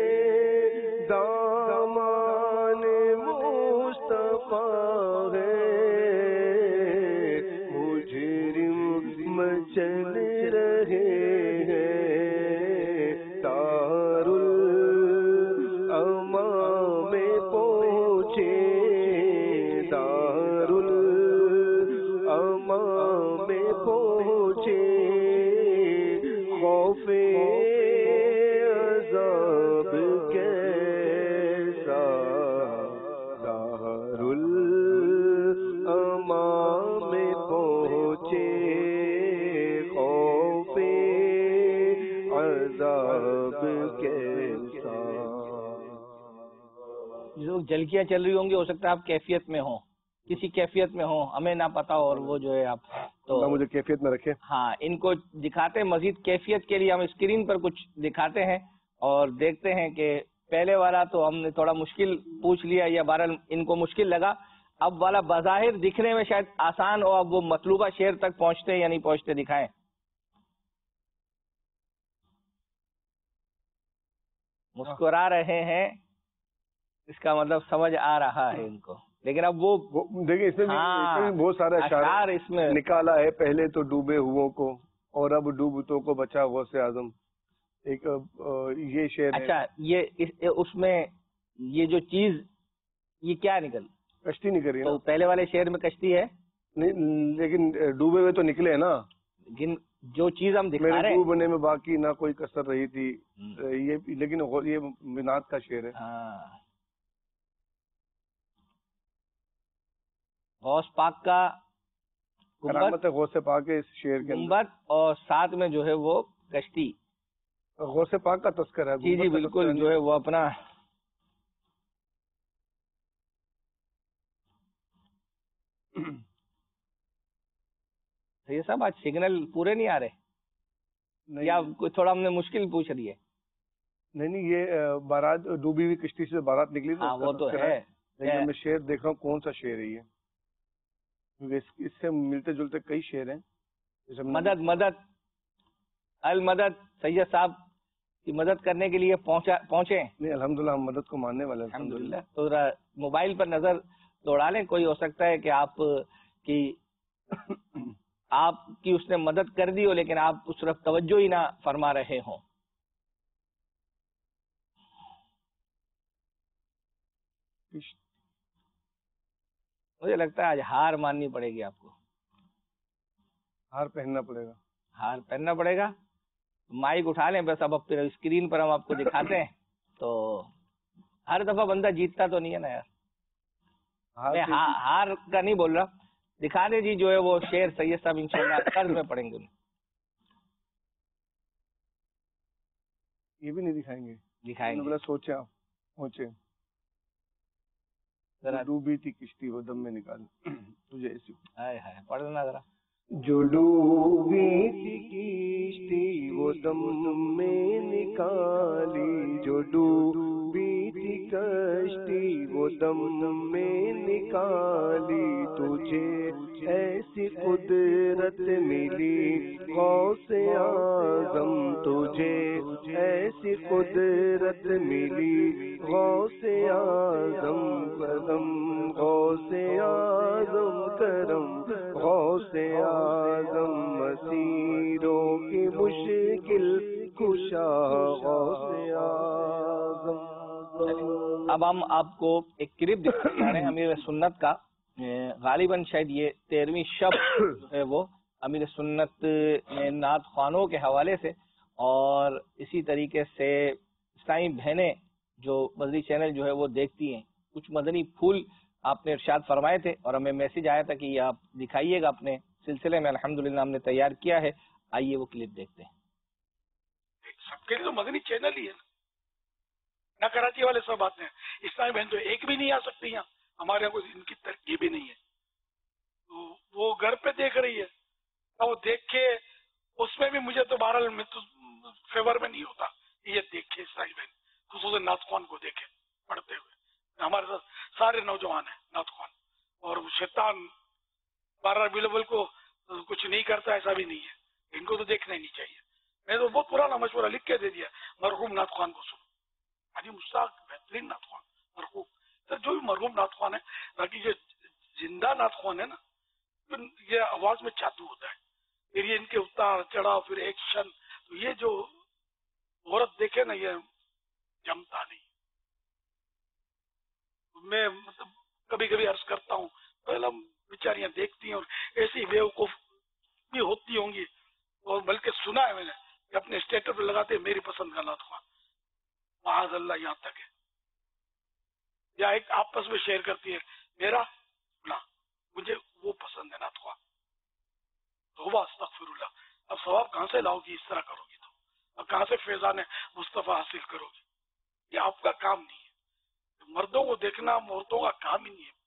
دامان مصطفیٰ ہے مجرم مچل رہے ہیں. دار الامان میں پہنچے دار الامان میں پہنچے خوف عذاب کیسا. دار الامان میں پہنچے خوف عذاب کیسا. جو جھلکیاں چل رہی ہوں گی ہو سکتا ہے آپ کیفیت میں ہوں, کسی کیفیت میں ہوں, ہمیں نہ پتا ہو, اور وہ جو ہے آپ تو مجھے کیفیت میں رکھے. ہاں ان کو دکھاتے ہیں مزید کیفیت کے لیے. ہم اسکرین پر کچھ دکھاتے ہیں اور دیکھتے ہیں کہ پہلے والا تو ہم نے تھوڑا مشکل پوچھ لیا یا بہرحال ان کو مشکل لگا. اب والا بظاہر دکھنے میں شاید آسان ہو, اب وہ مطلوبہ شعر تک پہنچتے یا نہیں پہنچتے دکھائیں. مسکرا رہے ہیں اس کا مطلب سمجھ آ رہا ہے ان کو, لیکن اب وہ دیکھیں اس میں بھی بہت سارے اشعار اس میں نکالا ہے. پہلے تو ڈوبے ہوئوں کو اور اب ڈوبتوں کو بچا غوث اعظم. ایک یہ شعر ہے. اچھا یہ اس میں یہ جو چیز یہ کیا نکل کشتی نکل رہی ہے. تو پہلے والے شعر میں کشتی ہے نہیں, لیکن ڈوبے ہوئے تو نکلے نا. لیکن جو چیز ہم دکھا میرے رہے ڈوبنے میں باقی نہ کوئی کسر رہی تھی یہ, لیکن یہ منات کا شعر ہے. غوث پاک کا کرامت ہے غوث پاک ہے اس شعر کے گنبد, اور ساتھ میں جو ہے وہ کشتی. غوث پاک کا تذکرہ ہے. جی جی بالکل, جو ہے وہ اپنا یہ سب آج سگنل پورے نہیں آ رہے یا کوئی تھوڑا ہم نے مشکل پوچھ رہی ہے. نہیں نہیں یہ بارات ڈوبی ہوئی کشتی سے بارات نکلی. ہاں وہ تو ہے, لیکن میں شعر دیکھ رہا ہوں کون سا شعر ہے یہ, کیونکہ اس سے ملتے جلتے کئی شعر ہیں. مدد مدد المدد. سید صاحب کی مدد کرنے کے لیے پہنچا پہنچے. نہیں الحمدللہ ہم مدد کو ماننے والے ہیں الحمدللہ. تو موبائل پر نظر دوڑا لیں, کوئی ہو سکتا ہے کہ آپ کی آپ کی اس نے مدد کر دی ہو لیکن آپ اس طرف توجہ ہی نہ فرما رہے ہوں. مجھے لگتا ہے آج ہار ماننی پڑے گی آپ کو. ہار پہننا پڑے گا. ہار پہننا پڑے گا. مائک اٹھا لیں بس. اب پھر اسکرین پر ہم آپ کو دکھاتے ہیں تو ہر دفعہ بندہ جیتتا تو نہیں ہے نا یار. میں ہار کا نہیں بول رہا, دکھا دیں جی جو ہے وہ شعر سید صاحب انشاءاللہ قرض میں پڑھیں گے. یہ بھی نہیں دکھائیں گے. دکھائیں گے. سوچے آپ پہنچے ڈوبی تھی کشتی وہ دم میں نکال تجھے ایسی. ہائے ہائے پڑھ دینا ذرا. جو ڈوبی تھی کشتی وہ دم میں نکالی, جو ڈوبی تھی کشتی وہ دم میں نکالی, تجھے ایسی قدرت ملی غوث اعظم, تجھے ایسی قدرت ملی غوث اعظم, کرم غوث اعظم کرم غوث اعظم, مسیروں کی مشکل کشا غوث اعظم. اب ہم آپ کو ایک کلپ دکھانے جا رہے ہیں امیر سنت کا. غالباً شاید یہ تیرہویں شب ہے وہ امیر سنت نعت خوانوں کے حوالے سے, اور اسی طریقے سے اسلامی بہنیں جو مدنی چینل جو ہے وہ دیکھتی ہیں, کچھ مدنی پھول آپ نے ارشاد فرمائے تھے اور ہمیں میسج آیا تھا کہ یہ آپ دکھائیے گا اپنے سلسلے میں. الحمدللہ ہم نے تیار کیا ہے, آئیے وہ کلپ دیکھتے ہیں. سب کے لیے تو مدنی چینل ہی ہے نا. نہ کراچی والے سب آتے ہیں. اسلامی بہن تو ایک بھی نہیں آ سکتی یہاں, ہمارے یہاں کوئی ان کی ترقی بھی نہیں ہے. تو وہ گھر پہ دیکھ رہی ہے, وہ دیکھ کے اس میں بھی مجھے تو بہرحال میں تو فیور میں نہیں ہوتا. یہ دیکھے اسلامی بہن خصوصاً نعت خوان کو دیکھے پڑھتے ہوئے. ہمارے ساتھ سارے نوجوان ہیں نعت خوان, اور شیطان بارہ ربیع الاول کو کچھ نہیں کرتا ایسا بھی نہیں ہے. ان کو تو دیکھنا ہی نہیں چاہیے. میں تو بہت پرانا مشورہ لکھ کے دے دیا, مرحوم نعت خوان کو سنو. حاجی مشتاق بہترین نعت خوان مرحوم. سر جو بھی مرحوم نعت خوان ہے, باقی جو زندہ نعت خوان ہے نا, یہ آواز میں جادو ہوتا ہے. پھر یہ ان کے اتار چڑھاؤ, پھر ایکشن, تو یہ جو عورت دیکھے نا یہ جمتا نہیں. میں مطلب کبھی کبھی عرض کرتا ہوں, پہلا بیچاریاں دیکھتی ہیں اور ایسی بیوقوف بھی ہوتی ہوں گی, اور بلکہ سنا ہے میں نے کہ اپنے اسٹیٹس پہ لگاتے ہیں میری پسند کا نعت خوان, معاذ اللہ یہاں تک ہے. یا ایک آپس میں شیئر کرتی ہے میرا نا مجھے وہ پسند ہے نعت خوان. توبہ استغفر اللہ. اب ثواب کہاں سے لاؤ گی اس طرح کرو گی تو, اور کہاں سے فیضان مصطفیٰ حاصل کرو گی؟ یہ آپ کا کام نہیں ہے. مردوں کو دیکھنا عورتوں کا کام ہی نہیں ہے.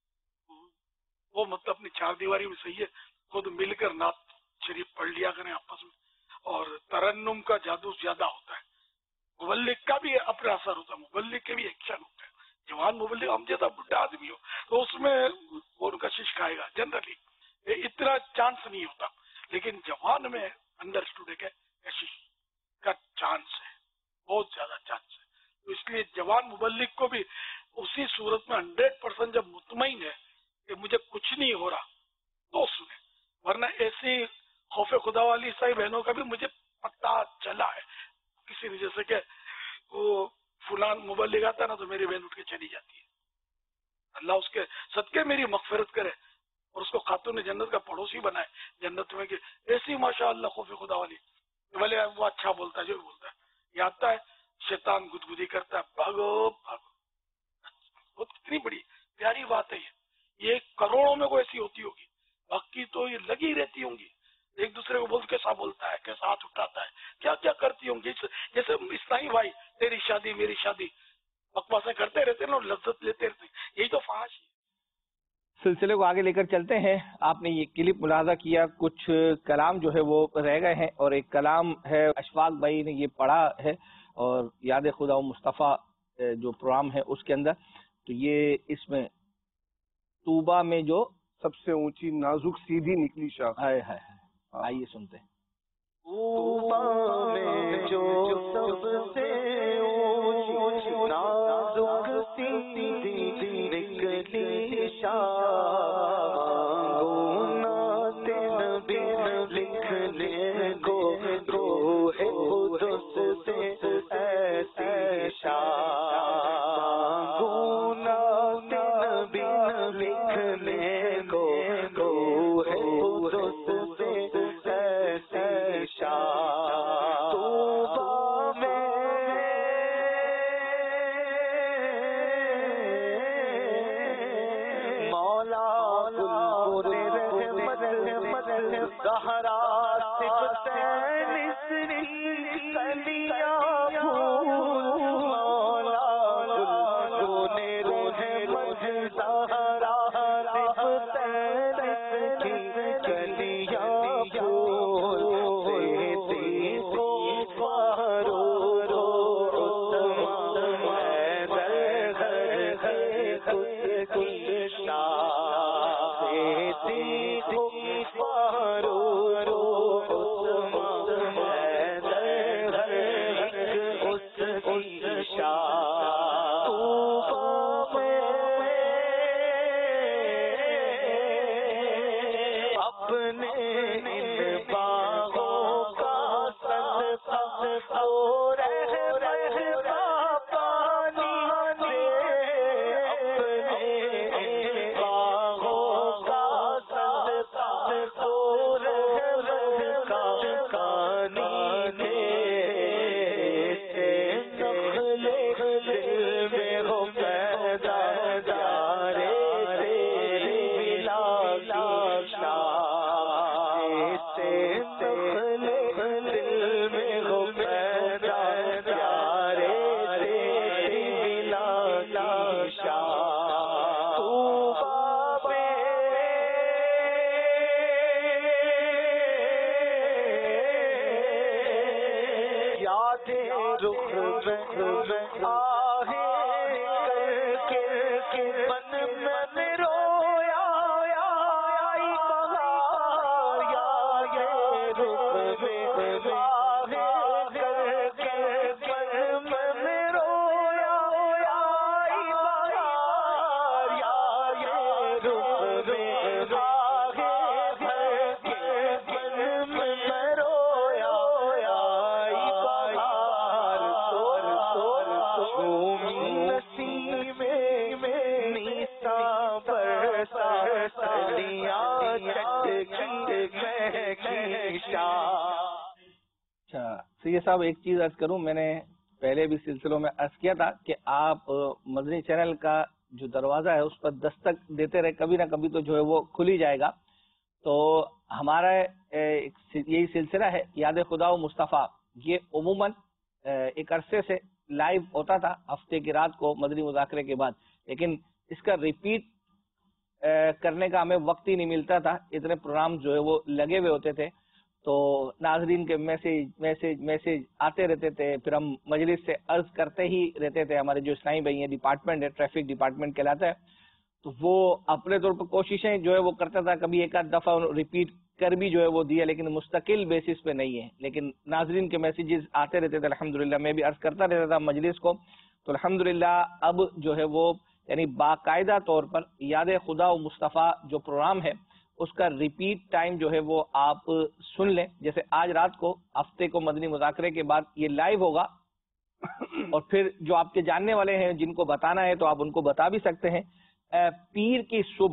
وہ مطلب اپنی چار دیواری میں صحیح ہے, خود مل کر نعت شریف پڑھ لیا کریں آپس میں, اور ترنم کا جادو زیادہ ہوتا ہے. مبلغ کا بھی اپنا اثر ہوتا ہے, مبلغ کے بھی ایکشن ہوتا ہے. جوان مبلغ ہم جیسا بڈھا آدمی ہو تو اس میں کون کشش کھائے گا, جنرلی اتنا چانس نہیں ہوتا. لیکن جوان میں انڈر اسٹوڈنٹ ہے کشش کا چانس ہے, بہت زیادہ چانس ہے. تو اس لیے جوان مبلغ کو بھی اسی صورت میں ہنڈریڈ پرسینٹ جب مطمئن ہے کہ مجھے کچھ نہیں ہو رہا تو سنے, ورنہ ایسی خوف خدا والی عیسائی بہنوں کا بھی مجھے پتہ چلا ہے. کسی نے جیسے کہ وہ فلان مبلغ آتا ہے نا تو میری بہن اٹھ کے چلی جاتی ہے. اللہ اس کے صدقے میری مغفرت کرے اور اس کو خاتون جنت کا پڑوسی بنائے جنت میں, کہ ایسی ماشاء اللہ خوف خدا والی. بھلے وہ اچھا بولتا ہے جو بھی بولتا ہے, یہ آتا ہے شیطان گدگدی کرتا ہے بھاگو بھاگو. بہت کتنی بڑی پیاری بات ہے یہ. یہ کروڑوں میں کوئی ایسی ہوتی ہوگی, باقی تو یہ لگی رہتی ہوں گی ایک دوسرے کو بول کیسا بولتا ہے, کیسا ہاتھ اٹھاتا ہے, کیا کیا کرتی ہوں گی. جیسے اسلامی بھائی تیری شادی میری شادی بکواسیں کرتے رہتے ہیں اور لذت لیتے رہتے ہیں. یہی تو فحش ہے. سلسلے کو آگے لے کر چلتے ہیں. آپ نے یہ کلپ ملاحظہ کیا, کچھ کلام جو ہے وہ رہ گئے ہیں, اور ایک کلام ہے اشفاق بھائی نے یہ پڑھا ہے, اور یاد خدا و مصطفیٰ جو پروگرام ہے اس کے اندر. تو یہ اس میں طوبہ میں جو سب سے اونچی نازک سیدھی نکلی شاخ ہے, آئیے سنتے ہیں. طوبہ میں جو سب سے اونچی نازک سیدھی نکلی شاخ, مانگو نبی لکھنے کو روح قدس سے ایسی شاخ, مانگو نبی لکھنے کو روح قدس سے ایسی شاخ. طوبہ میں زہرا صفت نسری کلیا پھول, مولا رونے رونے مجھ زہرا صفت نسری کلیا پھول, دیتی کو فارو رو میں در گھر خود کی شاہ, دیتی کو فارو رو شاہ طوبیٰ پہ یاد رخ رخ آہے کر کے من میں رویا آئی بہار یا رخ رخ آہے کر کے من میں رویا آئی بہار یا رخ رخ آہے کر کے من میں رویا آئی بہار سور سور نسیم میں نیسا برسا سلیاں چٹ چٹ میں کیشا. اچھا سید صاحب ایک چیز عرض کروں، میں نے پہلے بھی سلسلوں میں عرض کیا تھا کہ آپ مدنی چینل کا جو دروازہ ہے اس پر دستک دیتے رہے، کبھی نہ کبھی تو جو ہے وہ کھل ہی جائے گا. تو ہمارا یہی سلسلہ ہے یاد خدا و مصطفیٰ، یہ عموماً ایک عرصے سے لائیو ہوتا تھا ہفتے کی رات کو مدنی مذاکرے کے بعد، لیکن اس کا ریپیٹ کرنے کا ہمیں وقت ہی نہیں ملتا تھا، اتنے پروگرام جو ہے وہ لگے ہوئے ہوتے تھے. تو ناظرین کے میسیج میسیج میسیج آتے رہتے تھے، پھر ہم مجلس سے عرض کرتے ہی رہتے تھے. ہمارے جو اسلامی بھائی ہیں ڈپارٹمنٹ ہے، ٹریفک ڈپارٹمنٹ کہلاتا ہے، تو وہ اپنے طور پر کوششیں جو ہے وہ کرتا تھا، کبھی ایک آدھ دفعہ ریپیٹ کر بھی جو ہے وہ دیا، لیکن مستقل بیسس پہ نہیں ہے. لیکن ناظرین کے میسیجز آتے رہتے تھے الحمدللہ، میں بھی عرض کرتا رہتا تھا مجلس کو. تو الحمدللہ اب جو ہے وہ یعنی باقاعدہ طور پر یاد خدا و مصطفیٰ جو پروگرام ہے اس کا ریپیٹ ٹائم جو ہے وہ آپ سن لیں. جیسے آج رات کو ہفتے کو مدنی مذاکرے کے بعد یہ لائیو ہوگا، اور پھر جو آپ کے جاننے والے ہیں جن کو بتانا ہے تو آپ ان کو بتا بھی سکتے ہیں. پیر کی صبح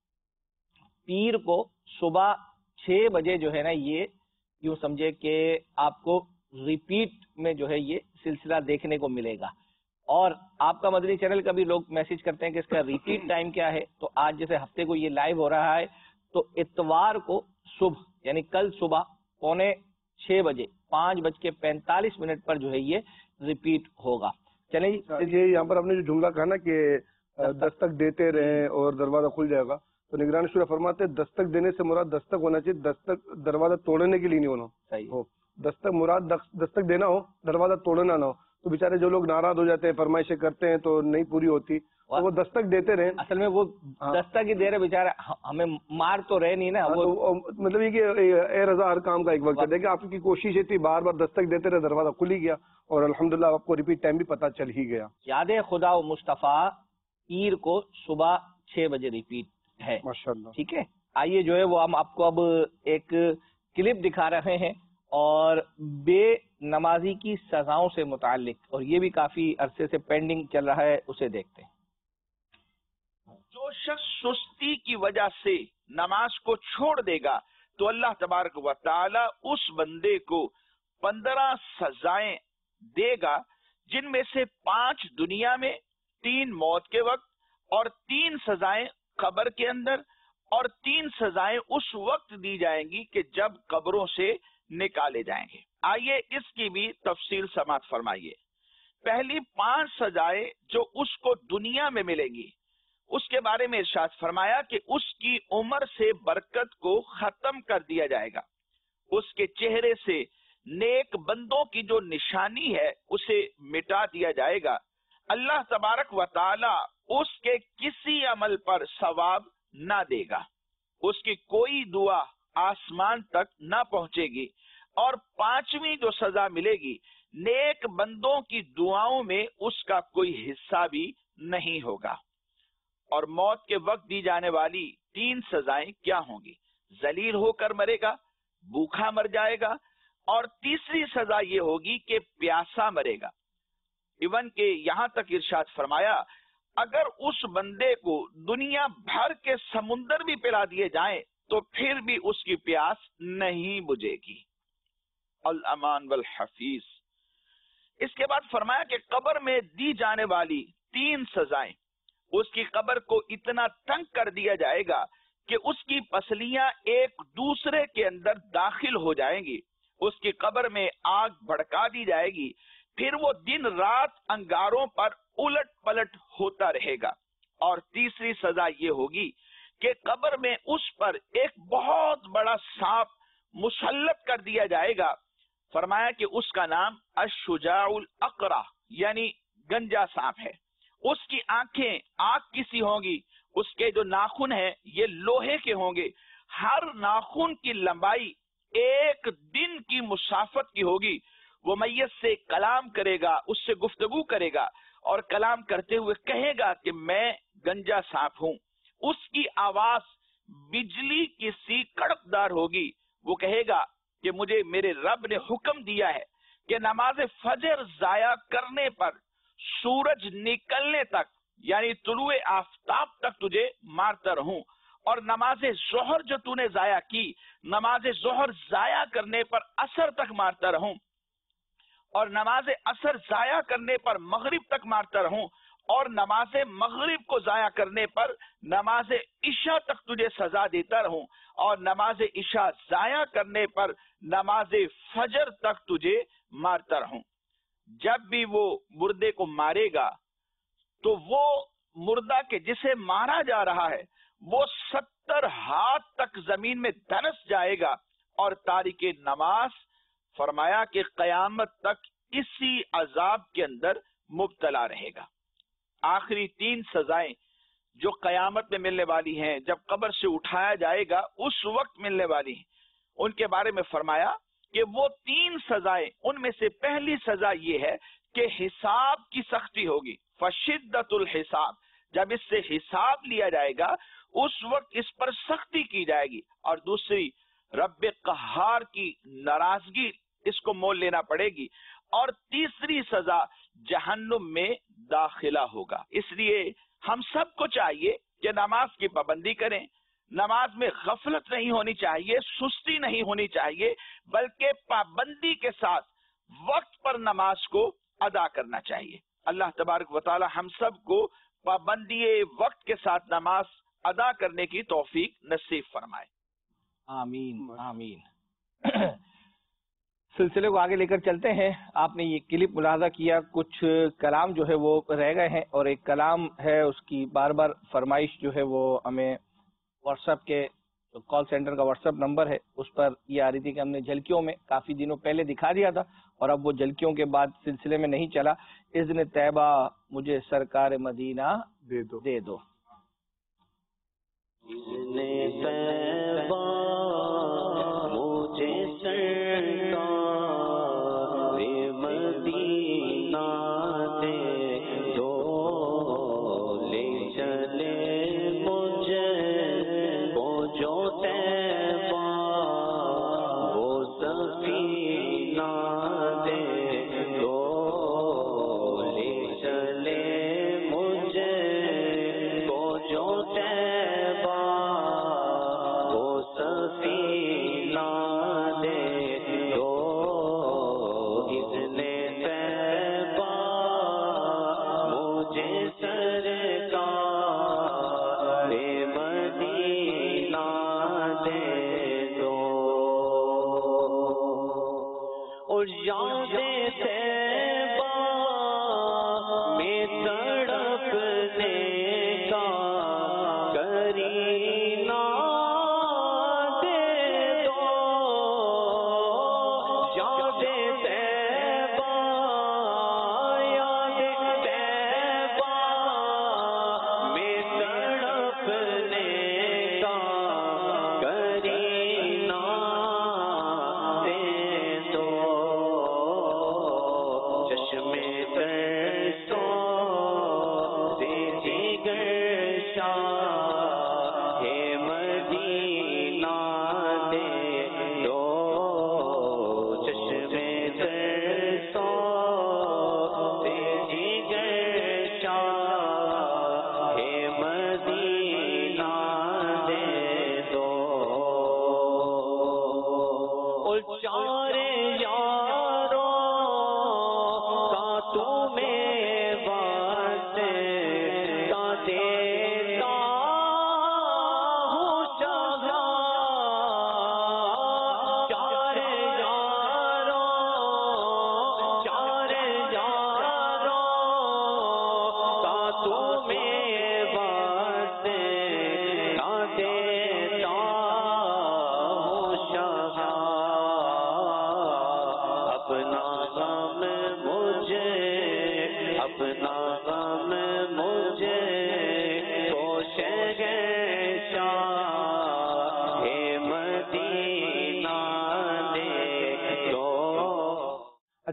پیر کو صبح چھ بجے جو ہے نا یہ یوں سمجھے کہ آپ کو ریپیٹ میں جو ہے یہ سلسلہ دیکھنے کو ملے گا. اور آپ کا مدنی چینل کا بھی لوگ میسج کرتے ہیں کہ اس کا ریپیٹ ٹائم کیا ہے. تو آج جیسے ہفتے کو یہ لائیو ہو رہا ہے تو اتوار کو صبح یعنی کل صبح پونے چھ بجے پانچ بج کے پینتالیس منٹ پر جو ہے یہ ریپیٹ ہوگا. چلیں جی. یہ یہاں پر آپ نے جو جملہ کہا نا کہ دستک دیتے رہیں اور دروازہ کھل جائے گا، تو نگران شورا فرماتے ہیں دستک دینے سے مراد دستک ہونا چاہیے، دستک دروازہ توڑنے کے لیے نہیں ہونا. صحیح ہو دستک مراد دستک دینا ہو، دروازہ توڑنا نہ ہو. تو بیچارے جو لوگ ناراض ہو جاتے ہیں، فرمائشیں کرتے ہیں تو نہیں پوری ہوتی، تو وہ دستک دیتے رہیں. اصل میں وہ دستک ہی دے رہے بیچارے، ہمیں مار تو رہے نہیں نا. وہ مطلب یہ کہ اے رضا ہر کام کا ایک وقت ہے. دیکھیں آپ کی کوشش یہ تھی، بار بار دستک دیتے رہے، دروازہ کھل ہی گیا اور الحمدللہ آپ کو ریپیٹ ٹائم بھی پتہ چل ہی گیا. یاد خدا و مصطفیٰ پیر کو صبح چھ بجے ریپیٹ ہے ماشاءاللہ. ٹھیک ہے. آئیے جو ہے وہ ہم آپ کو اب ایک کلپ دکھا رہے ہیں اور بے نمازی کی سزاؤں سے متعلق، اور یہ بھی کافی عرصے سے پینڈنگ چل رہا ہے، اسے دیکھتے ہیں. جو شخص سستی کی وجہ سے نماز کو چھوڑ دے گا تو اللہ تبارک و تعالی اس بندے کو پندرہ سزائیں دے گا، جن میں سے پانچ دنیا میں، تین موت کے وقت، اور تین سزائیں قبر کے اندر، اور تین سزائیں اس وقت دی جائیں گی کہ جب قبروں سے نکالے جائیں گے. آئیے اس کی بھی تفصیل سماعت فرمائیے. پہلی پانچ سزائیں جو اس کو دنیا میں ملیں گی، اس کے بارے میں ارشاد فرمایا کہ اس کی عمر سے برکت کو ختم کر دیا جائے گا، اس کے چہرے سے نیک بندوں کی جو نشانی ہے اسے مٹا دیا جائے گا. اللہ تبارک و تعالی اس کے کسی عمل پر ثواب نہ دے گا، اس کی کوئی دعا آسمان تک نہ پہنچے گی. اور پانچویں جو سزا ملے گی، نیک بندوں کی دعاؤں میں اس کا کوئی حصہ بھی نہیں ہوگا. اور موت کے وقت دی جانے والی تین سزائیں کیا ہوں گی؟ ذلیل ہو کر مرے گا، بھوکا مر جائے گا، اور تیسری سزا یہ ہوگی کہ پیاسا مرے گا. ایون کہ یہاں تک ارشاد فرمایا اگر اس بندے کو دنیا بھر کے سمندر بھی پلا دیے جائیں تو پھر بھی اس کی پیاس نہیں بجھے گی. الامان والحفیظ. اس کے بعد فرمایا کہ قبر میں دی جانے والی تین سزائیں، اس کی قبر کو اتنا تنگ کر دیا جائے گا کہ اس کی پسلیاں ایک دوسرے کے اندر داخل ہو جائیں گی، اس کی قبر میں آگ بھڑکا دی جائے گی، پھر وہ دن رات انگاروں پر उलट पलट होता रहेगा। और तीसरी सजा ये होगी कि कब्र में उस पर एक बहुत बड़ा सांप मुसल्लत कर दिया जाएगा। फरमाया कि उसका नाम अश-शुजाउल अक़रा यानी गंजा सांप है। उसकी आंखें आग की सी होंगी, उसके जो नाखून हैं ये लोहे के होंगे। हर नाखून की लंबाई एक दिन की मुसाफत की होगी। वो मैयत से कलाम करेगा, उससे गुफ्तगू करेगा और कलाम करते हुए कहेगा कि मैं गंजा सांप हूं। उसकी आवाज बिजली की सी कड़कदार होगी। वो कहेगा कि मुझे मेरे रब ने हुक्म दिया है कि नमाज फजर जाया करने पर सूरज निकलने तक यानी तुलुए आफताब तक तुझे मारता रहूं, और नमाज जोहर जो तूने जाया की, नमाज जोहर जाया करने पर असर तक मारता रहूं, और नमाज असर जाया करने पर मगरिब तक मारता रहूं, और नमाज मगरिब को जाया करने पर नमाज इशा तक तुझे सजा देता रहूं, और नमाज इशा जाया करने पर नमाज फजर तक तुझे मारता रहूं। जब भी वो मुर्दे को मारेगा तो वो मुर्दा के जिसे मारा जा रहा है वो सत्तर हाथ तक जमीन में धंस जाएगा, और तारिके नमाज फरमाया कि कयामत तक इसी अजाब के अंदर मुब्तला रहेगा। आखिरी तीन सजाएं जो कयामत में मिलने वाली हैं, जब कब्र से उठाया जाएगा उस वक्त मिलने वाली हैं, उनके बारे में फरमाया कि वो तीन सजाएं, उनमें से पहली सजा ये है कि हिसाब की सख्ती होगी, फशिद्दतुल हिसाब। जब इससे हिसाब लिया जाएगा उस वक्त इस पर सख्ती की जाएगी। और दूसरी, रब्बे कहार की नाराजगी इसको मोल लेना पड़ेगी। और तीसरी सजा जहन्नुम में दाखिला होगा। इसलिए हम सबको चाहिए कि नमाज की पाबंदी करें, नमाज में गफलत नहीं होनी चाहिए, सुस्ती नहीं होनी चाहिए, बल्कि पाबंदी के साथ वक्त पर नमाज को अदा करना चाहिए। अल्लाह तबारक व तआला हम सब को पाबंदी वक्त के साथ नमाज अदा करने की तौफीक नसीब फरमाए। आमीन आमीन। सिलसिले को आगे लेकर चलते हैं। आपने ये क्लिप मुलाजा किया, कुछ कलाम जो है वो रह गए हैं, और एक कलाम है उसकी बार बार फरमाइश जो है वो हमें व्हाट्सएप के जो कॉल सेंटर का व्हाट्सएप नंबर है उस पर ये आ रही थी कि हमने झलकियों में काफी दिनों पहले दिखा दिया था और अब वो झलकियों के बाद सिलसिले में नहीं चला। इज़्न तैबा मुझे सरकार मदीना दे दो दे दो। इज़्न तैबा मुझे सरकार मदीना दे दो, ले चले मुझे वो जो तैबा वो सफीना दे दो, ले चले मुझे वो जो तैबा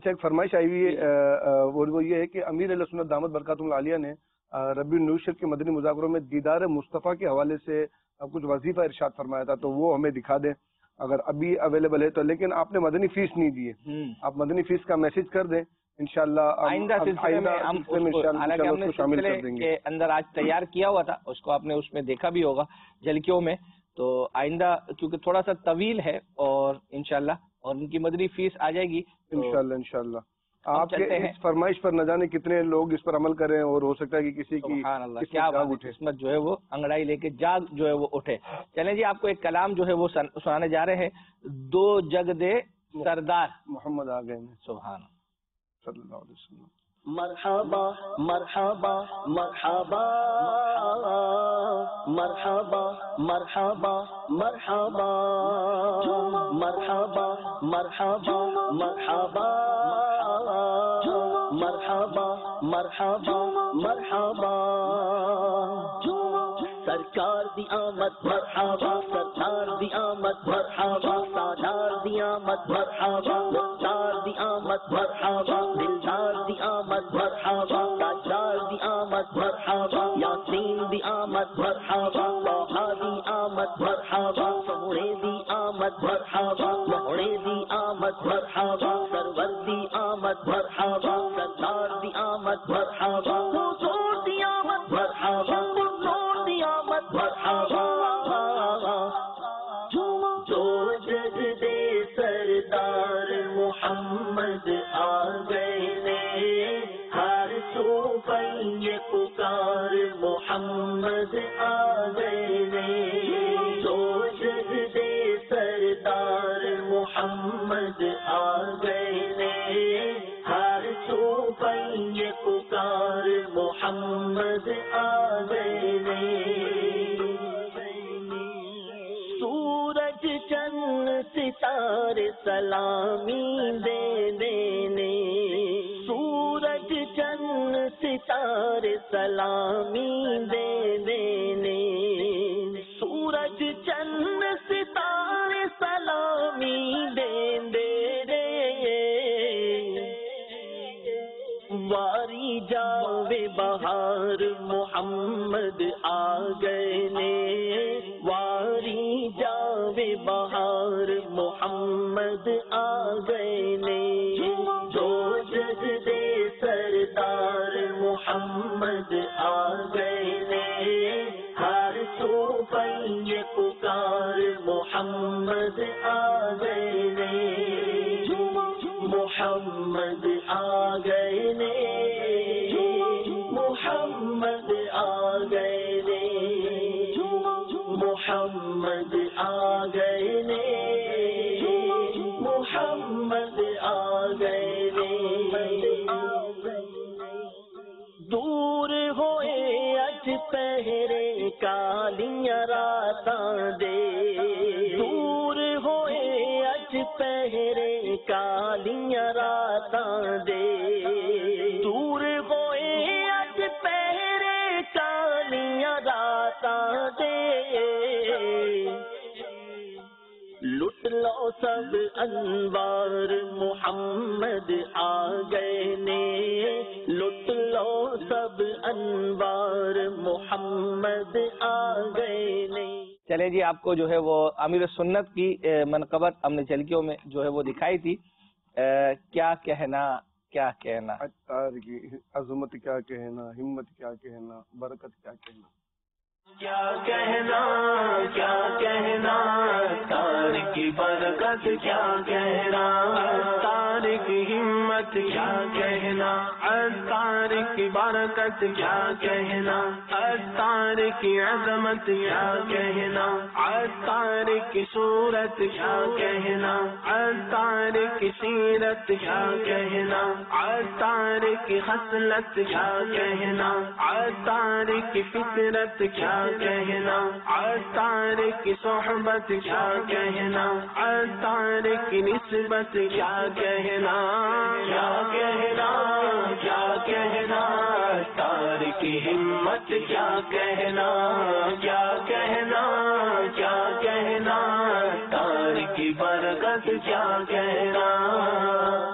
اچھا ایک فرمائش آئی ہوئی ہے وہ یہ ہے کہ امیر علیہ سنت دامت برکاتہم العالیہ نے ربیع النور شریف کے مدنی مذاکروں میں دیدار مصطفیٰ کے حوالے سے کچھ وظیفہ ارشاد فرمایا تھا، تو وہ ہمیں دکھا دیں اگر ابھی اویلیبل ہے تو. لیکن آپ نے مدنی فیس نہیں دی ہے، آپ مدنی فیس کا میسج کر دیں انشاءاللہ آئندہ سلسلے میں ہم حالانکہ ہم نے سلسلے کے اندر آج تیار کیا ہوا تھا، اس کو آپ نے اس میں دیکھا بھی ہوگا جھلکیوں میں، تو آئندہ کیونکہ تھوڑا سا طویل ہے اور انشاءاللہ اور ان کی مدنی فیس آ جائے گی انشاءاللہ. انشاءاللہ آپ کے اس فرمائش پر نہ جانے کتنے لوگ اس پر عمل کریں اور ہو سکتا ہے کہ کسی کی کیا قسمت جو ہے وہ انگڑائی لے کے جاگ جو ہے وہ اٹھے. چلیں جی آپ کو ایک کلام جو ہے وہ سنانے جا رہے ہیں. دو جگ دے سردار محمد آ گئے سبحان صلی اللہ علیہ وسلم. مرحبا مرحبا مرحبا مرحبا مرحبا مرحبا مرحبا مرحبا مرحبا مرحبا مرحبا مرحبا سرکار دی آمد مرحبا سرکار دی آمد مرحبا سادار دی آمد مرحبا مختار دی آمد مرحبا دلدار دی آمد مرحبا تاجدار دی آمد مرحبا یاسین دی آمد مرحبا طه دی آمد مرحبا سونے دی آمد مرحبا لوڑے دی آمد مرحبا سرور دی آمد مرحبا سردار دی آمد مرحبا حضور دی آمد مرحبا حضور دی آمد مرحبا جو جگ دے سردار محمد آ گئے نے ہر سو پہ پکار محمد آ گئے نے جو جگ دے سردار محمد آ گئے نے ہر سو پہ پکار محمد آ گئے نے سورج چند ستارے سلامی دے دینے سورج چند ستارے سلامی دے دینے سورج چند ستارے سلامی دے دے واری جاوے بہار محمد آ گئے نے واری جاوے بہار محمد آ گئے نے جو جگ دے سردار محمد آ گئے نے ہر سو پہ پکار محمد آ گئے نے محمد آ گئے نے محمد آ گئے نے محمد آ گئے نے محمد آ گئے نے دور ہوئے اج پہرے کالیاں راتاں دے دور ہوئے اج پہرے کالیاں راتاں دے دور ہوئے اج پہرے کالیاں راتاں دے لٹ لو سب انوار محمد آ گئے نے لٹ لو سب انوار محمد آ گئے نے. چلے جی آپ کو جو ہے وہ امیر سنت کی منقبت ہم نے جھلکیوں میں جو ہے وہ دکھائی تھی. کیا کہنا کیا کہنا اتار کی عظمت کیا کہنا ہمت کیا کہنا برکت کیا کہنا کیا کہنا کیا کہنا تار کی برکت کیا کہنا تار کی ہمت کیا کہنا تار کی برکت کیا کہنا تار کی عظمت کیا کہنا تار کی صورت کیا کہنا تار کی سیرت کیا کہنا تار کی خصلت کیا کہنا تار کی فطرت کیا کہنا عطار کی صحبت کیا کہنا عطار کی نسبت کیا کہنا کیا کہنا کیا کہنا عطار کی ہمت کیا کہنا کیا کہنا کیا کہنا عطار کی برکت کیا کہنا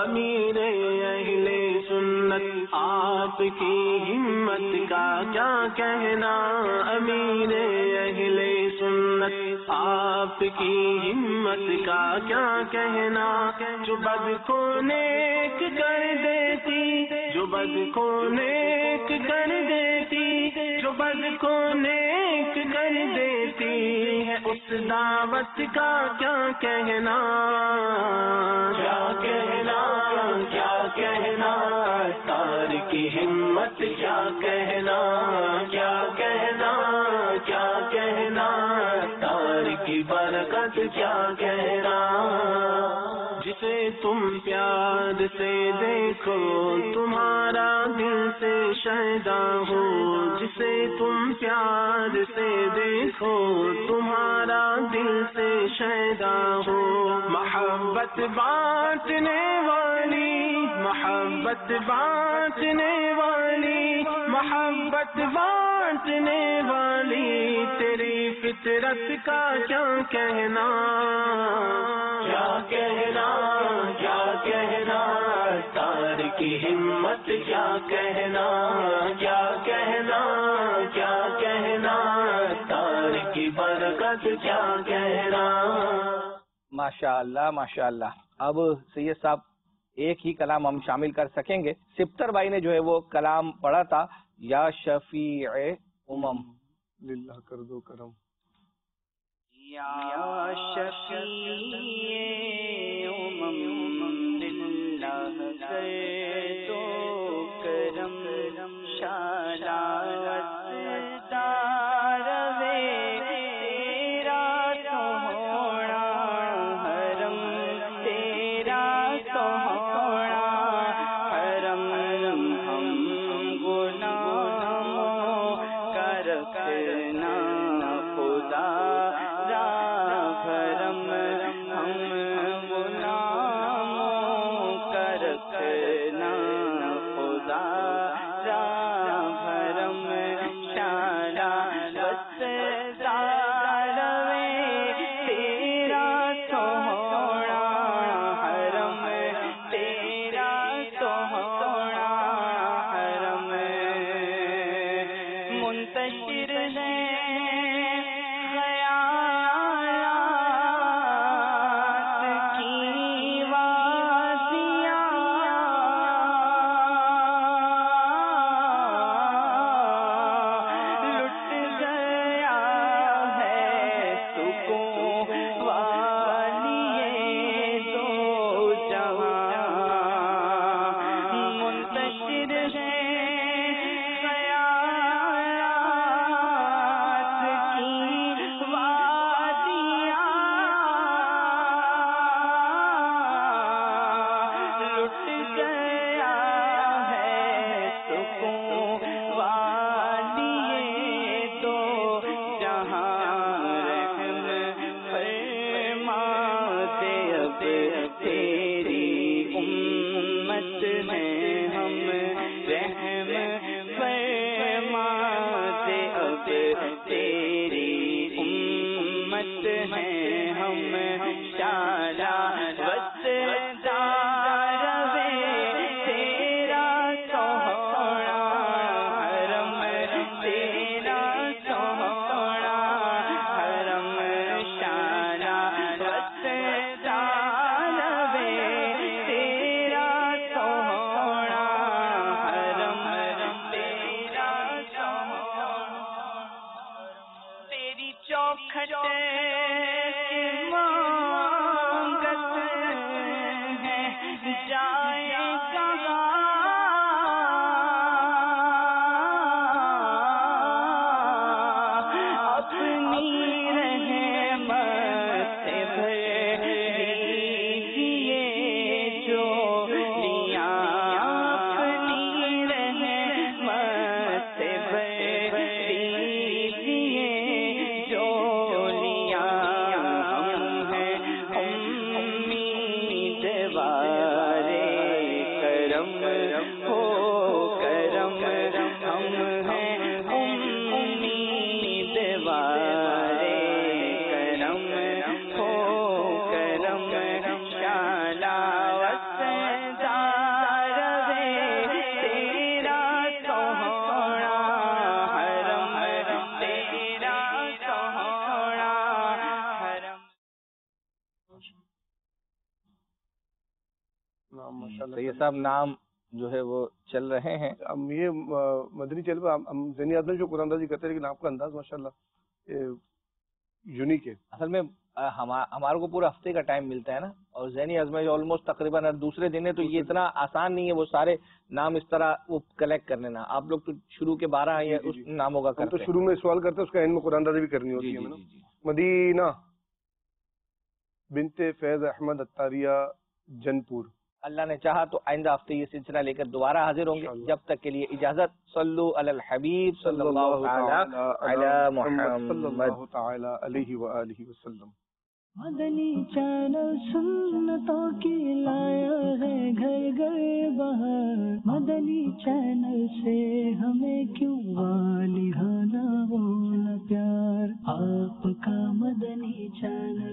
امیر اہل سنت آپ کی ہمت کا کیا کہنا، امیر اہل سنت آپ کی ہمت کا کیا کہنا، جو بد کو نیک کر دیتی، جو بد کو نیک کر دیتی، جو بد کو نیک کر دیتی ہے، اس دعوت کا کیا کہنا، کیا کہنا، کیا کہنا، تار کی ہمت کیا کہنا، کیا کہنا، کیا کہنا، تار کی برکت کیا کہنا، جسے تم پیار سے دیکھو تمہارا دل سے شیدا ہو، جسے تم پیار سے دیکھو تمہارا دل سے شیدا ہو، محبت بانٹنے والی، محبت بانٹنے والی، محبت بانٹنے والی، تیری فطرت کا کیا کہنا، کیا کہنا، کیا کہنا، تار کی ہمت کیا کہنا، کیا کہنا، کیا کہنا، تار کی برکت کیا کہنا۔ ماشاء اللہ ماشاء اللہ۔ اب سید صاحب ایک ہی کلام ہم شامل کر سکیں گے، سپتر بھائی نے جو ہے وہ کلام پڑھا تھا، یا شفیع امم، للہ کر دو کرم، یا شفیع امم للہ کر دو کرم، شالات دار وے تیرا تو ہونا حرم، تیرا تو ہونا حرم، ہم غلاموں کا رکھنا خدا را بھرم، ہم غلاموں کا رکھنا خدا را بھرم، شالا بس دار وے تیرا تو ہونا حرم، تیرا تو ہونا حرم، منتشر ہے جو لیا ماشاءاللہ. تو یہ سب نام جو ہے وہ چل رہے ہیں. ہم یہ مدنی چینل پہ ہم ذہنی آدمی جو قرآن اندازی کرتے ہیں، لیکن آپ کا انداز ماشاءاللہ یونیک ہے. اصل میں ہمارے کو پورا ہفتے کا ٹائم ملتا ہے نا، اور ذہنی ازمائش آلموسٹ تقریباً دوسرے دن ہے، تو یہ اتنا آسان نہیں ہے وہ سارے نام اس طرح وہ کلیکٹ کرنے نا. آپ لوگ تو شروع کے بارہ ہیں اس ناموں کا ہم تو کرتے ہیں. شروع میں سوال کرتے ہیں، اس کا اینڈ میں قرآن اندازی بھی کرنی ہوتی ہے. مدینہ بنت فیض احمد اتاریہ جنپور. اللہ نے چاہا تو آئندہ ہفتے یہ سلسلہ لے کر دوبارہ حاضر ہوں گے. جب تک کے لیے اجازت. صلو علی الحبیب صلی اللہ تعالی علی محمد صلی اللہ تعالی علیہ وآلہ وسلم. مدنی چینل سنتوں کی لایا ہے گھر گھر بہار. مدنی چینل سے ہمیں کیوں والی ہانا ہونا پیار. آپ کا مدنی چینل